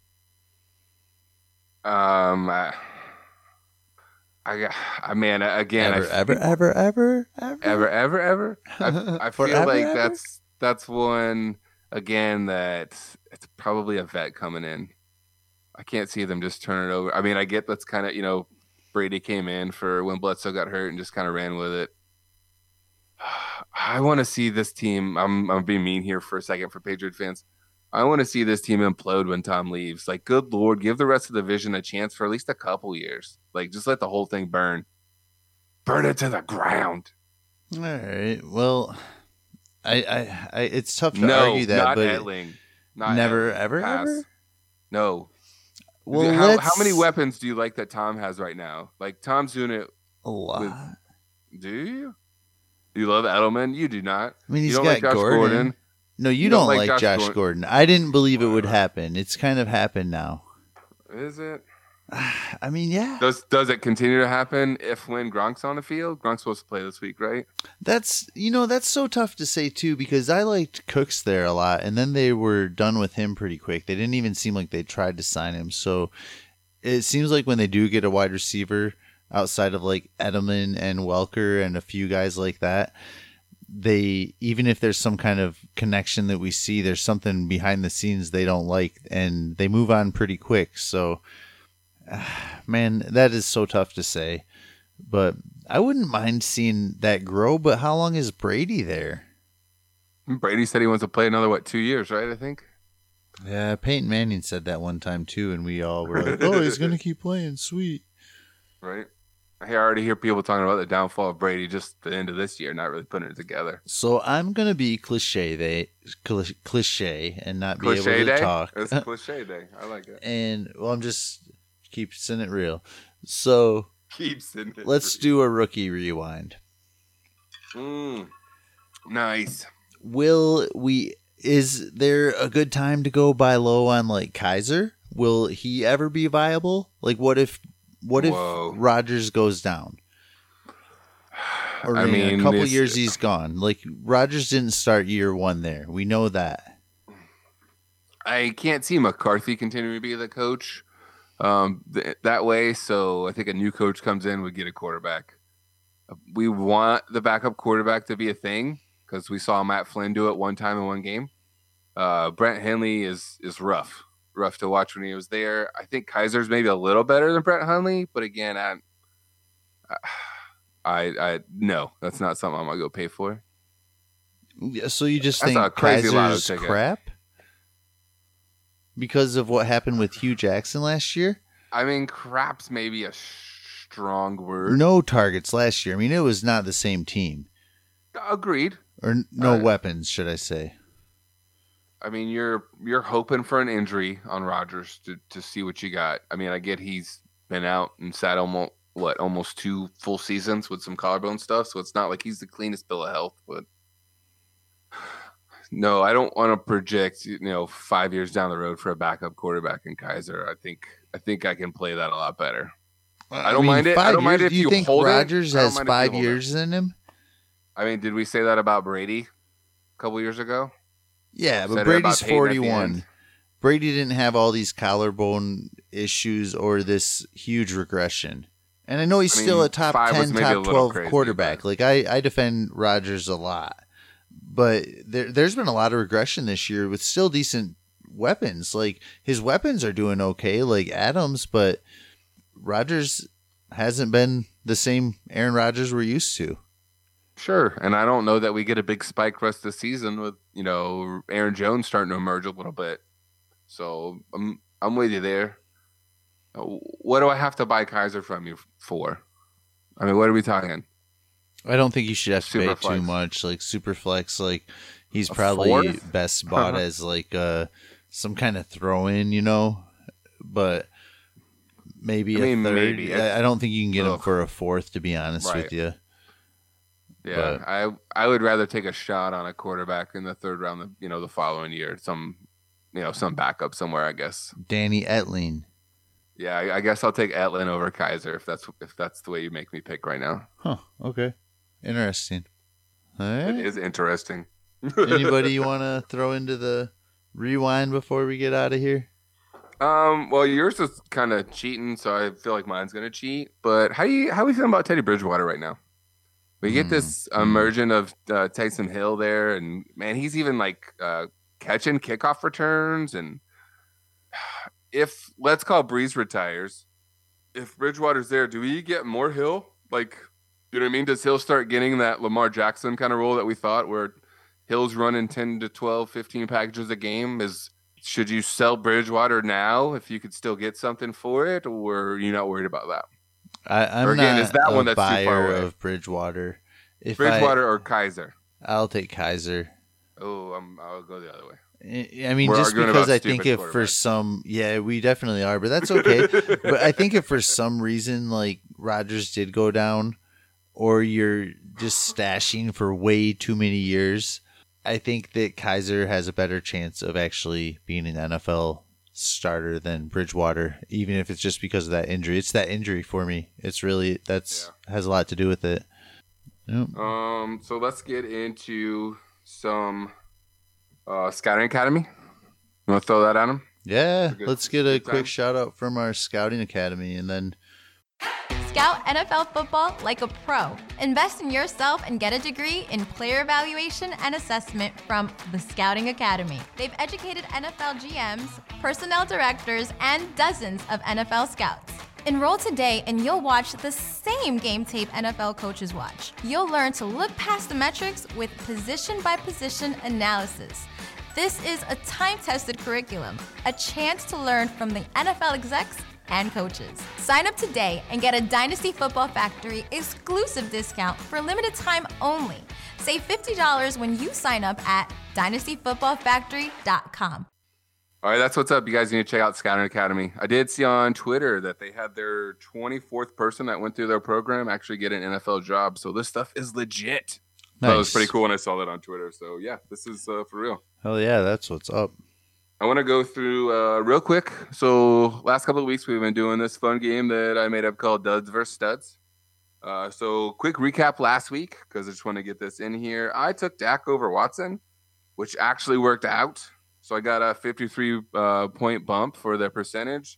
[SPEAKER 2] I mean, again,
[SPEAKER 1] ever.
[SPEAKER 2] I feel like that's one again that it's probably a vet coming in. I can't see them just turn it over. I mean, I get that's kind of Brady came in for when Bledsoe got hurt and just kind of ran with it. I want to see this team. I'm being mean here for a second for Patriot fans. I want to see this team implode when Tom leaves. Like, good Lord, give the rest of the division a chance for at least a couple years. Like, just let the whole thing burn. Burn it to the ground.
[SPEAKER 1] All right. Well, I it's tough to argue that,
[SPEAKER 2] not
[SPEAKER 1] but
[SPEAKER 2] Etling. Not
[SPEAKER 1] never,
[SPEAKER 2] Etling.
[SPEAKER 1] ever,
[SPEAKER 2] Pass.
[SPEAKER 1] ever.
[SPEAKER 2] No.
[SPEAKER 1] Well,
[SPEAKER 2] how many weapons do you like that Tom has right now? Like, Tom's doing it
[SPEAKER 1] a lot.
[SPEAKER 2] Do you? Do you love Edelman? You do not.
[SPEAKER 1] I mean, he's
[SPEAKER 2] you don't
[SPEAKER 1] got
[SPEAKER 2] like Josh Gordon.
[SPEAKER 1] No, you don't like Josh Gordon. I didn't believe it would happen. It's kind of happened now.
[SPEAKER 2] Is it?
[SPEAKER 1] I mean, yeah.
[SPEAKER 2] Does it continue to happen when Gronk's on the field? Gronk's supposed to play this week, right?
[SPEAKER 1] That's so tough to say too, because I liked Cooks there a lot, and then they were done with him pretty quick. They didn't even seem like they tried to sign him. So it seems like when they do get a wide receiver outside of like Edelman and Welker and a few guys like that, they, even if there's some kind of connection that we see, there's something behind the scenes they don't like, and they move on pretty quick. So, man, that is so tough to say. But I wouldn't mind seeing that grow. But how long is Brady there?
[SPEAKER 2] Brady said he wants to play another, 2 years, right? I think.
[SPEAKER 1] Yeah, Peyton Manning said that one time too, and we all were like, "Oh, he's gonna keep playing, sweet."
[SPEAKER 2] Right. I already hear people talking about the downfall of Brady just the end of this year, not really putting it together.
[SPEAKER 1] So I'm gonna be cliche and not be able to talk.
[SPEAKER 2] It's cliche day. I like it.
[SPEAKER 1] And I'm just keeping it real. So let's do a rookie rewind.
[SPEAKER 2] Nice.
[SPEAKER 1] Is there a good time to go buy low on like Kizer? Will he ever be viable? Like what if Rodgers goes down? Or a couple years he's gone. Like Rodgers didn't start year one there. We know that.
[SPEAKER 2] I can't see McCarthy continuing to be the coach that way. So I think a new coach comes in, we get a quarterback. We want the backup quarterback to be a thing because we saw Matt Flynn do it one time in one game. Brent Hundley is rough to watch when he was there. I think Kaiser's maybe a little better than Brent Hundley, but again, I no, that's not something I'm gonna go pay for.
[SPEAKER 1] Yeah, so you just think Kaiser's crap because of what happened with Hugh Jackson last year?
[SPEAKER 2] I mean, crap's maybe a strong word.
[SPEAKER 1] No targets last year. I mean, it was not the same team.
[SPEAKER 2] Agreed.
[SPEAKER 1] Or no weapons, should I say?
[SPEAKER 2] I mean, you're hoping for an injury on Rodgers to see what you got. I mean, I get he's been out and sat almost 2 full seasons with some collarbone stuff, so it's not like he's the cleanest bill of health. But no, I don't want to project 5 years down the road for a backup quarterback in Kizer. I think I can play that a lot better. I don't mind it. I don't mind if you
[SPEAKER 1] think
[SPEAKER 2] hold
[SPEAKER 1] Rodgers has 5 years in him.
[SPEAKER 2] I mean, did we say that about Brady a couple years ago?
[SPEAKER 1] Yeah, but Brady's 41. Brady didn't have all these collarbone issues or this huge regression. And I know he's still a top 10, top 12 quarterback. Like I defend Rodgers a lot. But there's been a lot of regression this year with still decent weapons. Like his weapons are doing okay, like Adams, but Rodgers hasn't been the same Aaron Rodgers we're used to.
[SPEAKER 2] Sure, and I don't know that we get a big spike rest of the season with Aaron Jones starting to emerge a little bit. So I'm with you there. What do I have to buy Kizer from you for? I mean, what are we talking?
[SPEAKER 1] I don't think you should have to pay too much. Like Superflex, like he's probably best bought as like some kind of throw-in, but maybe a third. Maybe. I don't think you can get him for a fourth, to be honest with you.
[SPEAKER 2] Yeah, but I would rather take a shot on a quarterback in the third round, the following year. Some backup somewhere, I guess.
[SPEAKER 1] Danny Etling.
[SPEAKER 2] Yeah, I guess I'll take Etling over Kizer if that's the way you make me pick right now.
[SPEAKER 1] Huh. Okay. Interesting. All right.
[SPEAKER 2] It is interesting.
[SPEAKER 1] Anybody you want to throw into the rewind before we get out of here?
[SPEAKER 2] Well, yours is kind of cheating, so I feel like mine's gonna cheat. But how we feeling about Teddy Bridgewater right now? We get this emergence of Taysom Hill there, and man, he's even like catching kickoff returns. And if let's call Breeze retires, if Bridgewater's there, do we get more Hill? Like, you know what I mean? Does Hill start getting that Lamar Jackson kind of role that we thought, where Hill's running 10 to 12, 15 packages a game? Should you sell Bridgewater now if you could still get something for it, or are you not worried about that?
[SPEAKER 1] I'm not a buyer of Bridgewater.
[SPEAKER 2] Bridgewater or Kizer?
[SPEAKER 1] I'll take Kizer.
[SPEAKER 2] Oh, I'll go the other way.
[SPEAKER 1] I mean, just because I think if for some, we definitely are, but that's okay. But I think if for some reason, like Rodgers did go down, or you're just stashing for way too many years, I think that Kizer has a better chance of actually being an NFL starter than Bridgewater, even if it's just because of that injury. It's that injury for me. It's really has a lot to do with it. Yep.
[SPEAKER 2] So let's get into some Scouting Academy. You want to throw that at him?
[SPEAKER 1] Yeah, let's get a quick shout out from our Scouting Academy, and then
[SPEAKER 4] Scout NFL football like a pro. Invest in yourself and get a degree in player evaluation and assessment from the Scouting Academy. They've educated NFL GMs, personnel directors, and dozens of NFL scouts. Enroll today and you'll watch the same game tape NFL coaches watch. You'll learn to look past the metrics with position-by-position analysis. This is a time-tested curriculum, a chance to learn from the NFL execs and coaches. Sign up today and get a Dynasty Football Factory exclusive discount for limited time only. Save $50 when you sign up at dynastyfootballfactory.com.
[SPEAKER 2] All right, that's what's up. You guys need to check out Scouting Academy. I did see on Twitter that they had their 24th person that went through their program actually get an NFL job. So this stuff is legit.
[SPEAKER 1] Nice.
[SPEAKER 2] So it was pretty cool when I saw that on Twitter. So yeah, this is for real.
[SPEAKER 1] Hell yeah, that's what's up.
[SPEAKER 2] I want to go through real quick. So last couple of weeks, we've been doing this fun game that I made up called Duds versus Studs. So quick recap last week, because I just want to get this in here. I took Dak over Watson, which actually worked out. So I got a 53 point bump for the percentage.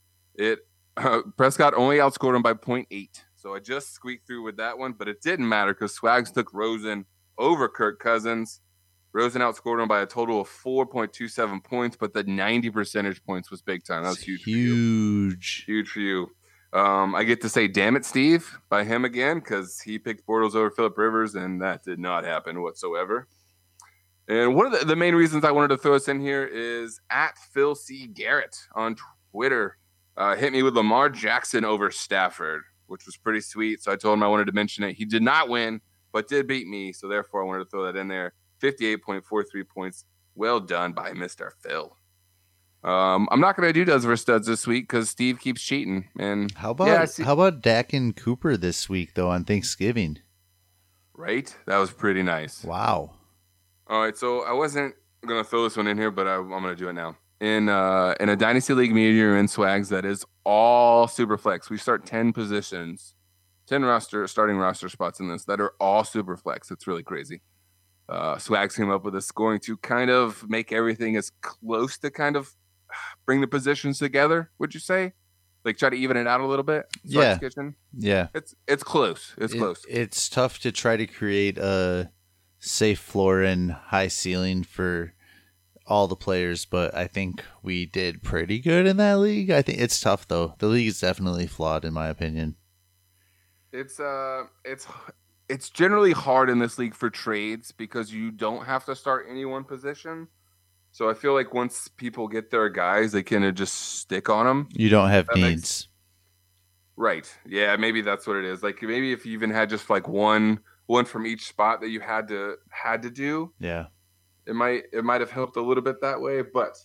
[SPEAKER 2] Prescott only outscored him by 0.8. So I just squeaked through with that one, but it didn't matter because Swags took Rosen over Kirk Cousins. Rosen outscored him by a total of 4.27 points, but the 90 percentage points was big time. That was huge. Huge for you. I get to say, damn it, Steve, by him again, because he picked Bortles over Phillip Rivers, and that did not happen whatsoever. And one of the main reasons I wanted to throw us in here is at Phil C. Garrett on Twitter hit me with Lamar Jackson over Stafford, which was pretty sweet. So I told him I wanted to mention it. He did not win, but did beat me. So therefore, I wanted to throw that in there. 58.43 points. Well done by Mr. Phil. I'm not going to do Duds versus Studs this week because Steve keeps cheating. And
[SPEAKER 1] how about Dak and Cooper this week, though, on Thanksgiving?
[SPEAKER 2] Right? That was pretty nice.
[SPEAKER 1] Wow.
[SPEAKER 2] All right, so I wasn't going to throw this one in here, but I'm going to do it now. In a Dynasty League media in Swags that is all Superflex, we start 10 positions, 10 starting roster spots in this that are all Superflex. It's really crazy. Swags came up with a scoring to kind of make everything as close to kind of bring the positions together, would you say? Like try to even it out a little bit?
[SPEAKER 1] Yeah.
[SPEAKER 2] Kitchen?
[SPEAKER 1] Yeah.
[SPEAKER 2] It's close. It's close.
[SPEAKER 1] It's tough to try to create a safe floor and high ceiling for all the players, but I think we did pretty good in that league. I think it's tough though. The league is definitely flawed in my opinion.
[SPEAKER 2] It's generally hard in this league for trades because you don't have to start any one position. So I feel like once people get their guys, they kind of just stick on them.
[SPEAKER 1] You don't have needs.
[SPEAKER 2] Right. Yeah, maybe that's what it is. Like maybe if you even had just like one from each spot that you had to do.
[SPEAKER 1] Yeah.
[SPEAKER 2] It might have helped a little bit that way, but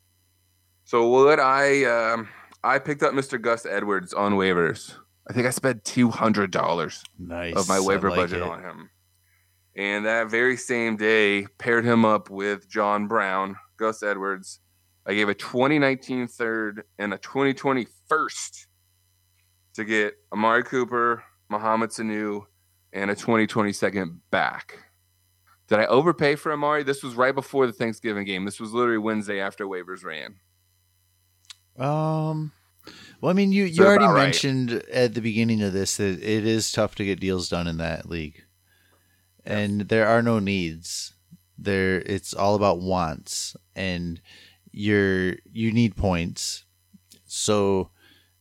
[SPEAKER 2] so what I picked up Mr. Gus Edwards on waivers. I think I spent $200 of my waiver budget on him. And that very same day, paired him up with John Brown, Gus Edwards. I gave a 2019 third and a 2020 first to get Amari Cooper, Mohamed Sanu, and a 2020 second back. Did I overpay for Amari? This was right before the Thanksgiving game. This was literally Wednesday after waivers ran.
[SPEAKER 1] Well, I mean, you already mentioned at the beginning of this that it is tough to get deals done in that league. And there are no needs. It's all about wants, and you need points. So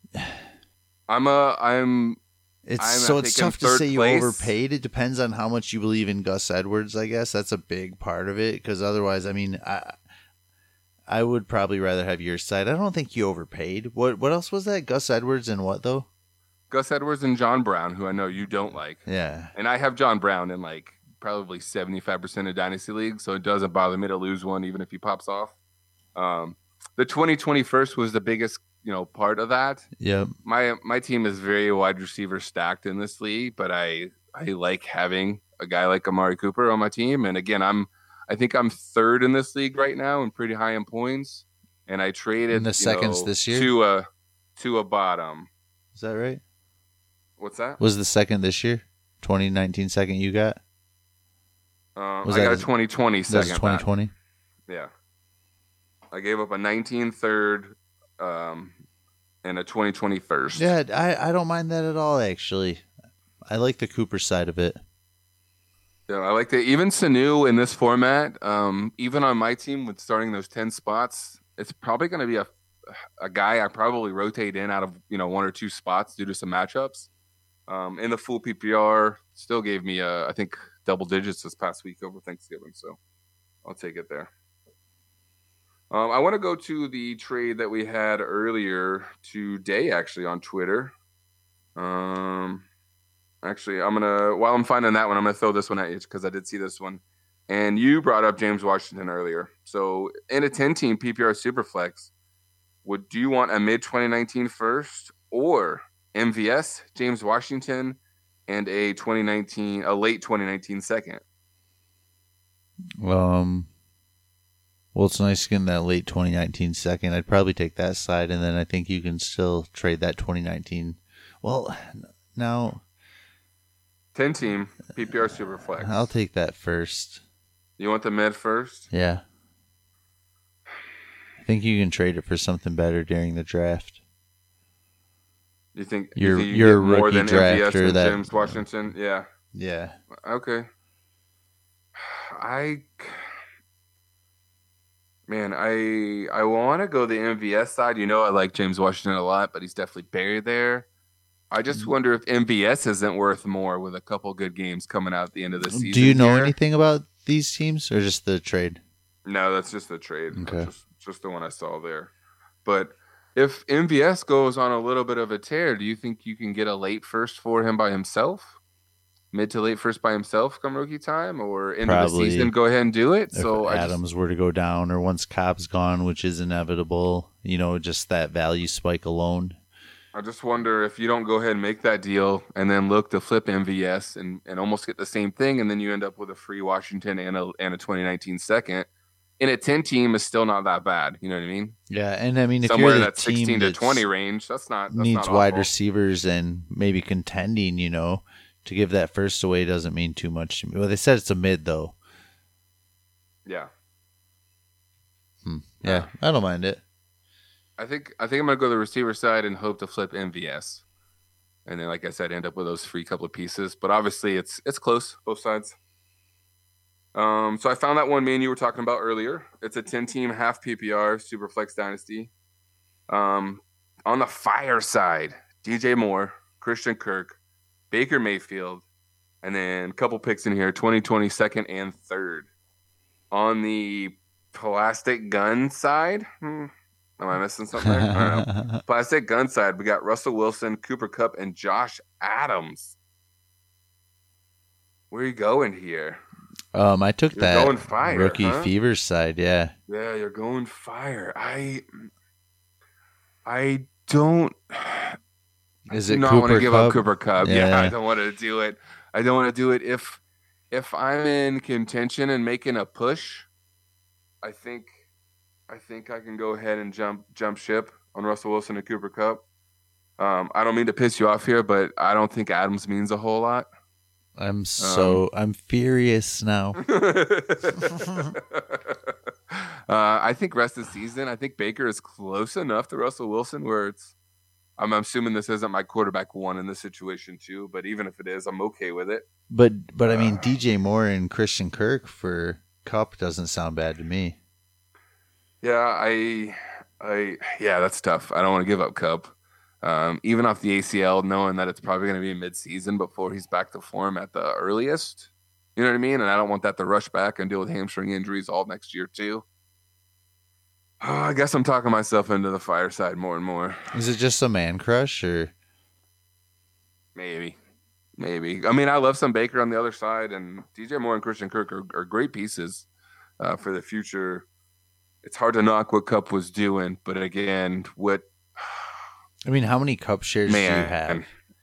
[SPEAKER 1] it's tough to say you overpaid. It depends on how much you believe in Gus Edwards, I guess. That's a big part of it, because otherwise, I mean, I would probably rather have your side. I don't think you overpaid. What else was that? Gus Edwards and what, though?
[SPEAKER 2] Gus Edwards and John Brown, who I know you don't like.
[SPEAKER 1] Yeah.
[SPEAKER 2] And I have John Brown in like probably 75% of Dynasty Leagues, so it doesn't bother me to lose one even if he pops off. The 2021st was the biggest, part of that.
[SPEAKER 1] Yeah.
[SPEAKER 2] My team is very wide receiver stacked in this league, but I like having a guy like Amari Cooper on my team. And again, I think I'm third in this league right now and pretty high in points. And I traded
[SPEAKER 1] in the seconds this year
[SPEAKER 2] to a bottom.
[SPEAKER 1] Is that right?
[SPEAKER 2] What's that?
[SPEAKER 1] Was the second this year? 2019 second you got?
[SPEAKER 2] I got a 2020 second.
[SPEAKER 1] That's 2020?
[SPEAKER 2] Back. Yeah. I gave up a 19 third and a 2020 first.
[SPEAKER 1] Yeah, I don't mind that at all, actually. I like the Cooper side of it.
[SPEAKER 2] Yeah, I like that. Even Sanu in this format, even on my team with starting those 10 spots, it's probably going to be a guy I probably rotate in out of one or two spots due to some matchups. In the full PPR, still gave me I think double digits this past week over Thanksgiving, so I'll take it there. I want to go to the trade that we had earlier today, actually, on Twitter. Actually, while I'm finding that one, I'm gonna throw this one at you because I did see this one. And you brought up James Washington earlier. So in a 10-team PPR Superflex, do you want a mid-2019 first or MVS, James Washington, and a late 2019 second?
[SPEAKER 1] Well, it's nice getting that late 2019 second. I'd probably take that side, and then I think you can still trade that 2019. Well, now
[SPEAKER 2] 10-team PPR Superflex.
[SPEAKER 1] I'll take that first.
[SPEAKER 2] You want the mid first?
[SPEAKER 1] Yeah. I think you can trade it for something better during the draft.
[SPEAKER 2] You think
[SPEAKER 1] you're
[SPEAKER 2] you
[SPEAKER 1] a
[SPEAKER 2] more
[SPEAKER 1] rookie
[SPEAKER 2] than MVS
[SPEAKER 1] drafter
[SPEAKER 2] and
[SPEAKER 1] that
[SPEAKER 2] James Washington? Yeah.
[SPEAKER 1] Yeah.
[SPEAKER 2] Okay. I want to go the MVS side. You know, I like James Washington a lot, but he's definitely buried there. I just wonder if MVS isn't worth more with a couple good games coming out at the end of the season.
[SPEAKER 1] Do you know anything about these teams or just the trade?
[SPEAKER 2] No, that's just the trade.
[SPEAKER 1] Okay.
[SPEAKER 2] Just the one I saw there. But if MVS goes on a little bit of a tear, do you think you can get a late first for him by himself? Mid to late first by himself come rookie time, or end of the season, go ahead and do it.
[SPEAKER 1] So Adams were to go down, or once Cobb's gone, which is inevitable, just that value spike alone.
[SPEAKER 2] I just wonder if you don't go ahead and make that deal and then look to flip MVS and almost get the same thing, and then you end up with a free Washington and a 2019 second. In a 10-team is still not that bad. You know what I mean?
[SPEAKER 1] Yeah, and I mean, if
[SPEAKER 2] somewhere
[SPEAKER 1] you're
[SPEAKER 2] in
[SPEAKER 1] the
[SPEAKER 2] that
[SPEAKER 1] team
[SPEAKER 2] 16 to 20 range, that's
[SPEAKER 1] needs
[SPEAKER 2] not
[SPEAKER 1] wide
[SPEAKER 2] awful.
[SPEAKER 1] Receivers and maybe contending, to give that first away doesn't mean too much to me. Well, they said it's a mid though.
[SPEAKER 2] Yeah.
[SPEAKER 1] Yeah, I don't mind it.
[SPEAKER 2] I think I'm gonna go to the receiver side and hope to flip MVS, and then, like I said, end up with those free couple of pieces. But obviously, it's close both sides. So I found that one me and you were talking about earlier. It's a 10-team half PPR Superflex Dynasty. On the fire side, DJ Moore, Christian Kirk, Baker Mayfield, and then a couple picks in here, 2020 second and third. On the plastic gun side, am I missing something there? I don't know. Plastic gun side, we got Russell Wilson, Cooper Kupp, and Josh Adams. Where are you going here?
[SPEAKER 1] I took
[SPEAKER 2] You're
[SPEAKER 1] that
[SPEAKER 2] going fire,
[SPEAKER 1] rookie
[SPEAKER 2] huh?
[SPEAKER 1] fever side, yeah.
[SPEAKER 2] Yeah, you're going fire. I don't.
[SPEAKER 1] Is it
[SPEAKER 2] not
[SPEAKER 1] Cooper
[SPEAKER 2] want to give
[SPEAKER 1] Kupp?
[SPEAKER 2] up Cooper Kupp.
[SPEAKER 1] Yeah.
[SPEAKER 2] Yeah, I don't want to do it. I don't want to do it if I'm in contention and making a push. I think I can go ahead and jump ship on Russell Wilson and Cooper Kupp. I don't mean to piss you off here, but I don't think Adams means a whole lot.
[SPEAKER 1] I'm furious now.
[SPEAKER 2] I think rest of the season, I think Baker is close enough to Russell Wilson where I'm assuming this isn't my quarterback one in this situation too, but even if it is, I'm okay with it.
[SPEAKER 1] But I mean, DJ Moore and Christian Kirk for Kupp doesn't sound bad to me.
[SPEAKER 2] Yeah, yeah, that's tough. I don't want to give up Kupp. Even off the ACL, knowing that it's probably going to be mid-season before he's back to form at the earliest. You know what I mean? And I don't want that to rush back and deal with hamstring injuries all next year too. I guess I'm talking myself into the fireside more and more.
[SPEAKER 1] Is it just a man crush or?
[SPEAKER 2] Maybe. I mean, I love some Baker on the other side, and DJ Moore and Christian Kirk are great pieces for the future. It's hard to knock what Kupp was doing, but again,
[SPEAKER 1] I mean, how many Kupp shares do you have?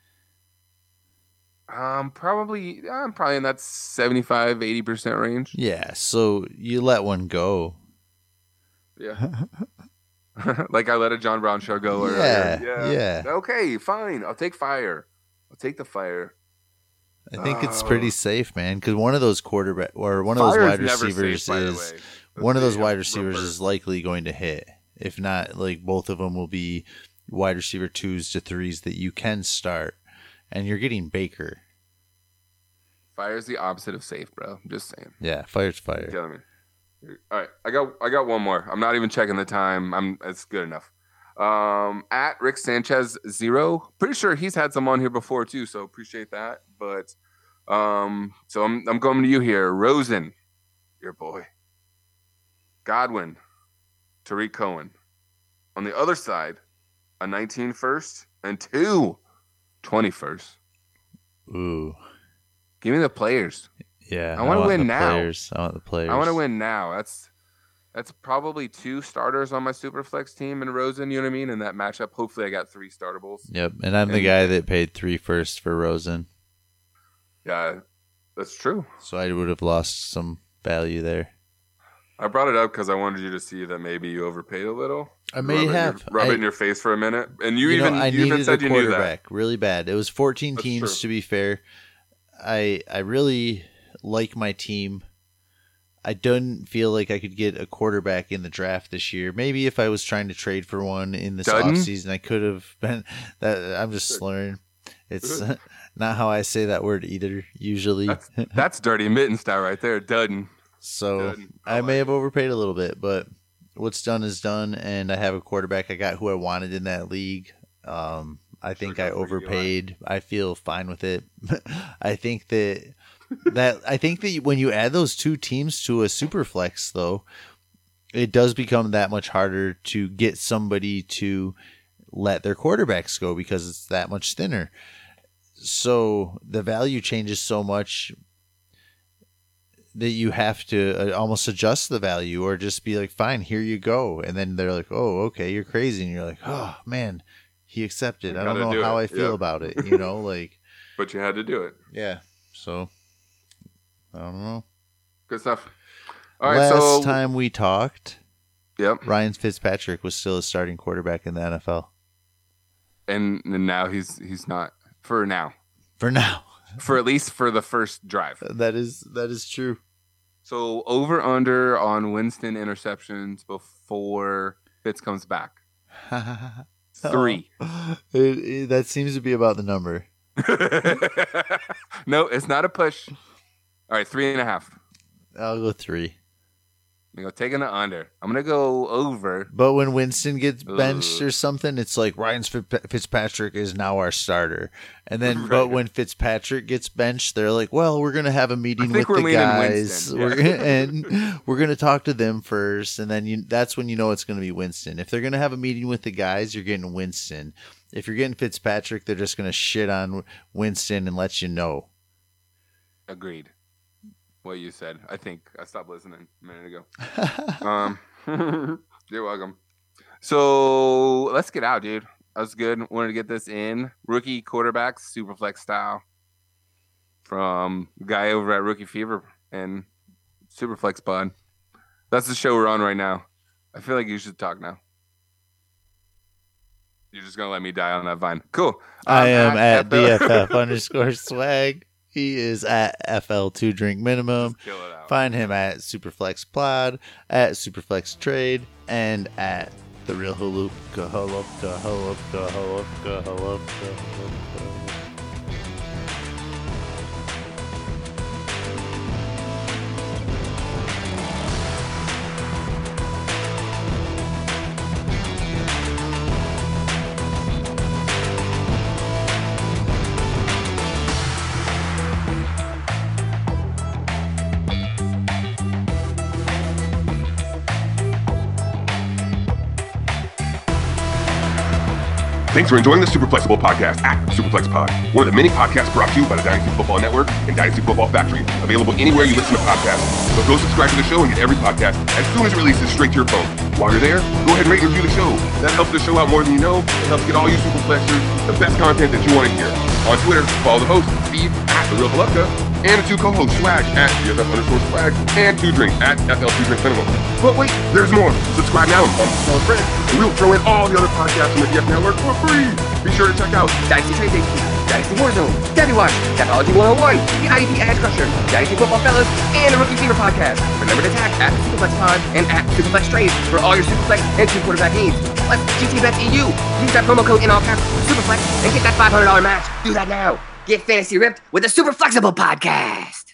[SPEAKER 2] I'm probably in that 75-80% range.
[SPEAKER 1] Yeah, so you let one go.
[SPEAKER 2] Yeah. Like I let a John Brown show go earlier.
[SPEAKER 1] Yeah.
[SPEAKER 2] Okay, fine. I'll take fire. I'll take the fire.
[SPEAKER 1] I think it's pretty safe, man, because one of those quarterback or one of those wide receivers is likely going to hit. If not, like both of them will be wide receiver 2s to 3s that you can start, and you're getting Baker.
[SPEAKER 2] Fire's the opposite of safe, bro. I'm just saying.
[SPEAKER 1] Yeah, fire's fire.
[SPEAKER 2] You're telling me. All right, I got one more. I'm not even checking the time. It's good enough. At Rick Sanchez 0. Pretty sure he's had some on here before too, so appreciate that. But so I'm going to you here. Rosen, your boy. Godwin, Tariq Cohen. On the other side, a 19 first and 2 21st.
[SPEAKER 1] Ooh.
[SPEAKER 2] Give me the players.
[SPEAKER 1] Yeah.
[SPEAKER 2] I want to win now.
[SPEAKER 1] I want the players.
[SPEAKER 2] I want to win now. That's probably 2 starters on my Superflex team in Rosen, you know what I mean? In that matchup, hopefully I got 3 startables.
[SPEAKER 1] Yep, and I'm the guy that paid 3 first for Rosen.
[SPEAKER 2] Yeah, that's true.
[SPEAKER 1] So I would have lost some value there.
[SPEAKER 2] I brought it up because I wanted you to see that maybe you overpaid a little.
[SPEAKER 1] I may have.
[SPEAKER 2] Rub it in your face for a minute. And you
[SPEAKER 1] I
[SPEAKER 2] even
[SPEAKER 1] needed
[SPEAKER 2] said
[SPEAKER 1] a
[SPEAKER 2] you knew that.
[SPEAKER 1] quarterback really bad. It was 14
[SPEAKER 2] That's
[SPEAKER 1] teams,
[SPEAKER 2] true.
[SPEAKER 1] to be fair. I really like my team. I don't feel like I could get a quarterback in the draft this year. Maybe if I was trying to trade for one in this offseason, I could have been. I'm just slurring. It's not how I say that word either, usually.
[SPEAKER 2] That's dirty mitten style right there, Dudden.
[SPEAKER 1] So I may have overpaid a little bit, but what's done is done, and I have a quarterback. I got who I wanted in that league. I think I overpaid. I feel fine with it. I think that when you add those 2 teams to a super flex, though, it does become that much harder to get somebody to let their quarterbacks go because it's that much thinner. So the value changes so much that you have to almost adjust the value or just be like, fine, here you go. And then they're like, oh, okay, you're crazy. And you're like, oh, man, he accepted. I don't know how I feel about it, like.
[SPEAKER 2] But you had to do it.
[SPEAKER 1] Yeah. So, I don't know.
[SPEAKER 2] Good stuff. All right,
[SPEAKER 1] Last time we talked,
[SPEAKER 2] yep,
[SPEAKER 1] Ryan Fitzpatrick was still a starting quarterback in the NFL.
[SPEAKER 2] And now he's not for now.
[SPEAKER 1] For now.
[SPEAKER 2] For at least for the first drive.
[SPEAKER 1] That is true.
[SPEAKER 2] So over under on Winston interceptions before Fitz comes back. 3.
[SPEAKER 1] That seems to be about the number.
[SPEAKER 2] No, it's not a push. All right, 3.5.
[SPEAKER 1] I'll go 3.
[SPEAKER 2] I'm going to take it under. I'm going to go over.
[SPEAKER 1] But when Winston gets benched or something, it's like Ryan Fitzpatrick is now our starter. And then, right. But when Fitzpatrick gets benched, they're like, well, we're going to have a meeting with the guys. And we're going to talk to them first. And then that's when you know it's going to be Winston. If they're going to have a meeting with the guys, you're getting Winston. If you're getting Fitzpatrick, they're just going to shit on Winston and let you know.
[SPEAKER 2] Agreed. What you said. I think I stopped listening a minute ago. You're welcome. So let's get out, dude. That was good. Wanted to get this in. Rookie quarterbacks, Superflex style. From guy over at Rookie Fever and Superflex Pod. That's the show we're on right now. I feel like you should talk now. You're just going to let me die on that vine. Cool.
[SPEAKER 1] I am at BFF_swag. He is at FL2 Drink Minimum. Find him at Superflex Pod, at Superflex Trade, and at The Real Halupka.
[SPEAKER 5] Thanks for enjoying the Super Flexible Podcast at Superflex Pod, one of the many podcasts brought to you by the Dynasty Football Network and Dynasty Football Factory, available anywhere you listen to podcasts. So go subscribe to the show and get every podcast as soon as it releases straight to your phone. While you're there, go ahead and rate and review the show. That helps the show out more than you know. It helps get all you Superflexers the best content that you want to hear. On Twitter, follow the host, Steve, at The Real Halupka, and the 2 co-hosts, Swag, at BFF_swag, and 2 Drink, at FL2 Drink Minimum. But wait, there's more. Subscribe now and tell a friend, and we'll throw in all the other podcasts on the DF Network for free. Be sure to check out
[SPEAKER 6] Dynasty Trade HQ, Dynasty Warzone, Debbie Watch, Technology 101, the IDP Ad Crusher, Dynasty Football Fellas, and the Rookie Fever Podcast. Remember to tag at Superflex Pod and at Superflex Trade for all your Superflex and 2 quarterback needs. Plus GTBetsEU. Use that promo code in all caps, Superflex, and get that $500 match. Do that now. Get fantasy ripped with the Super Flexible Podcast.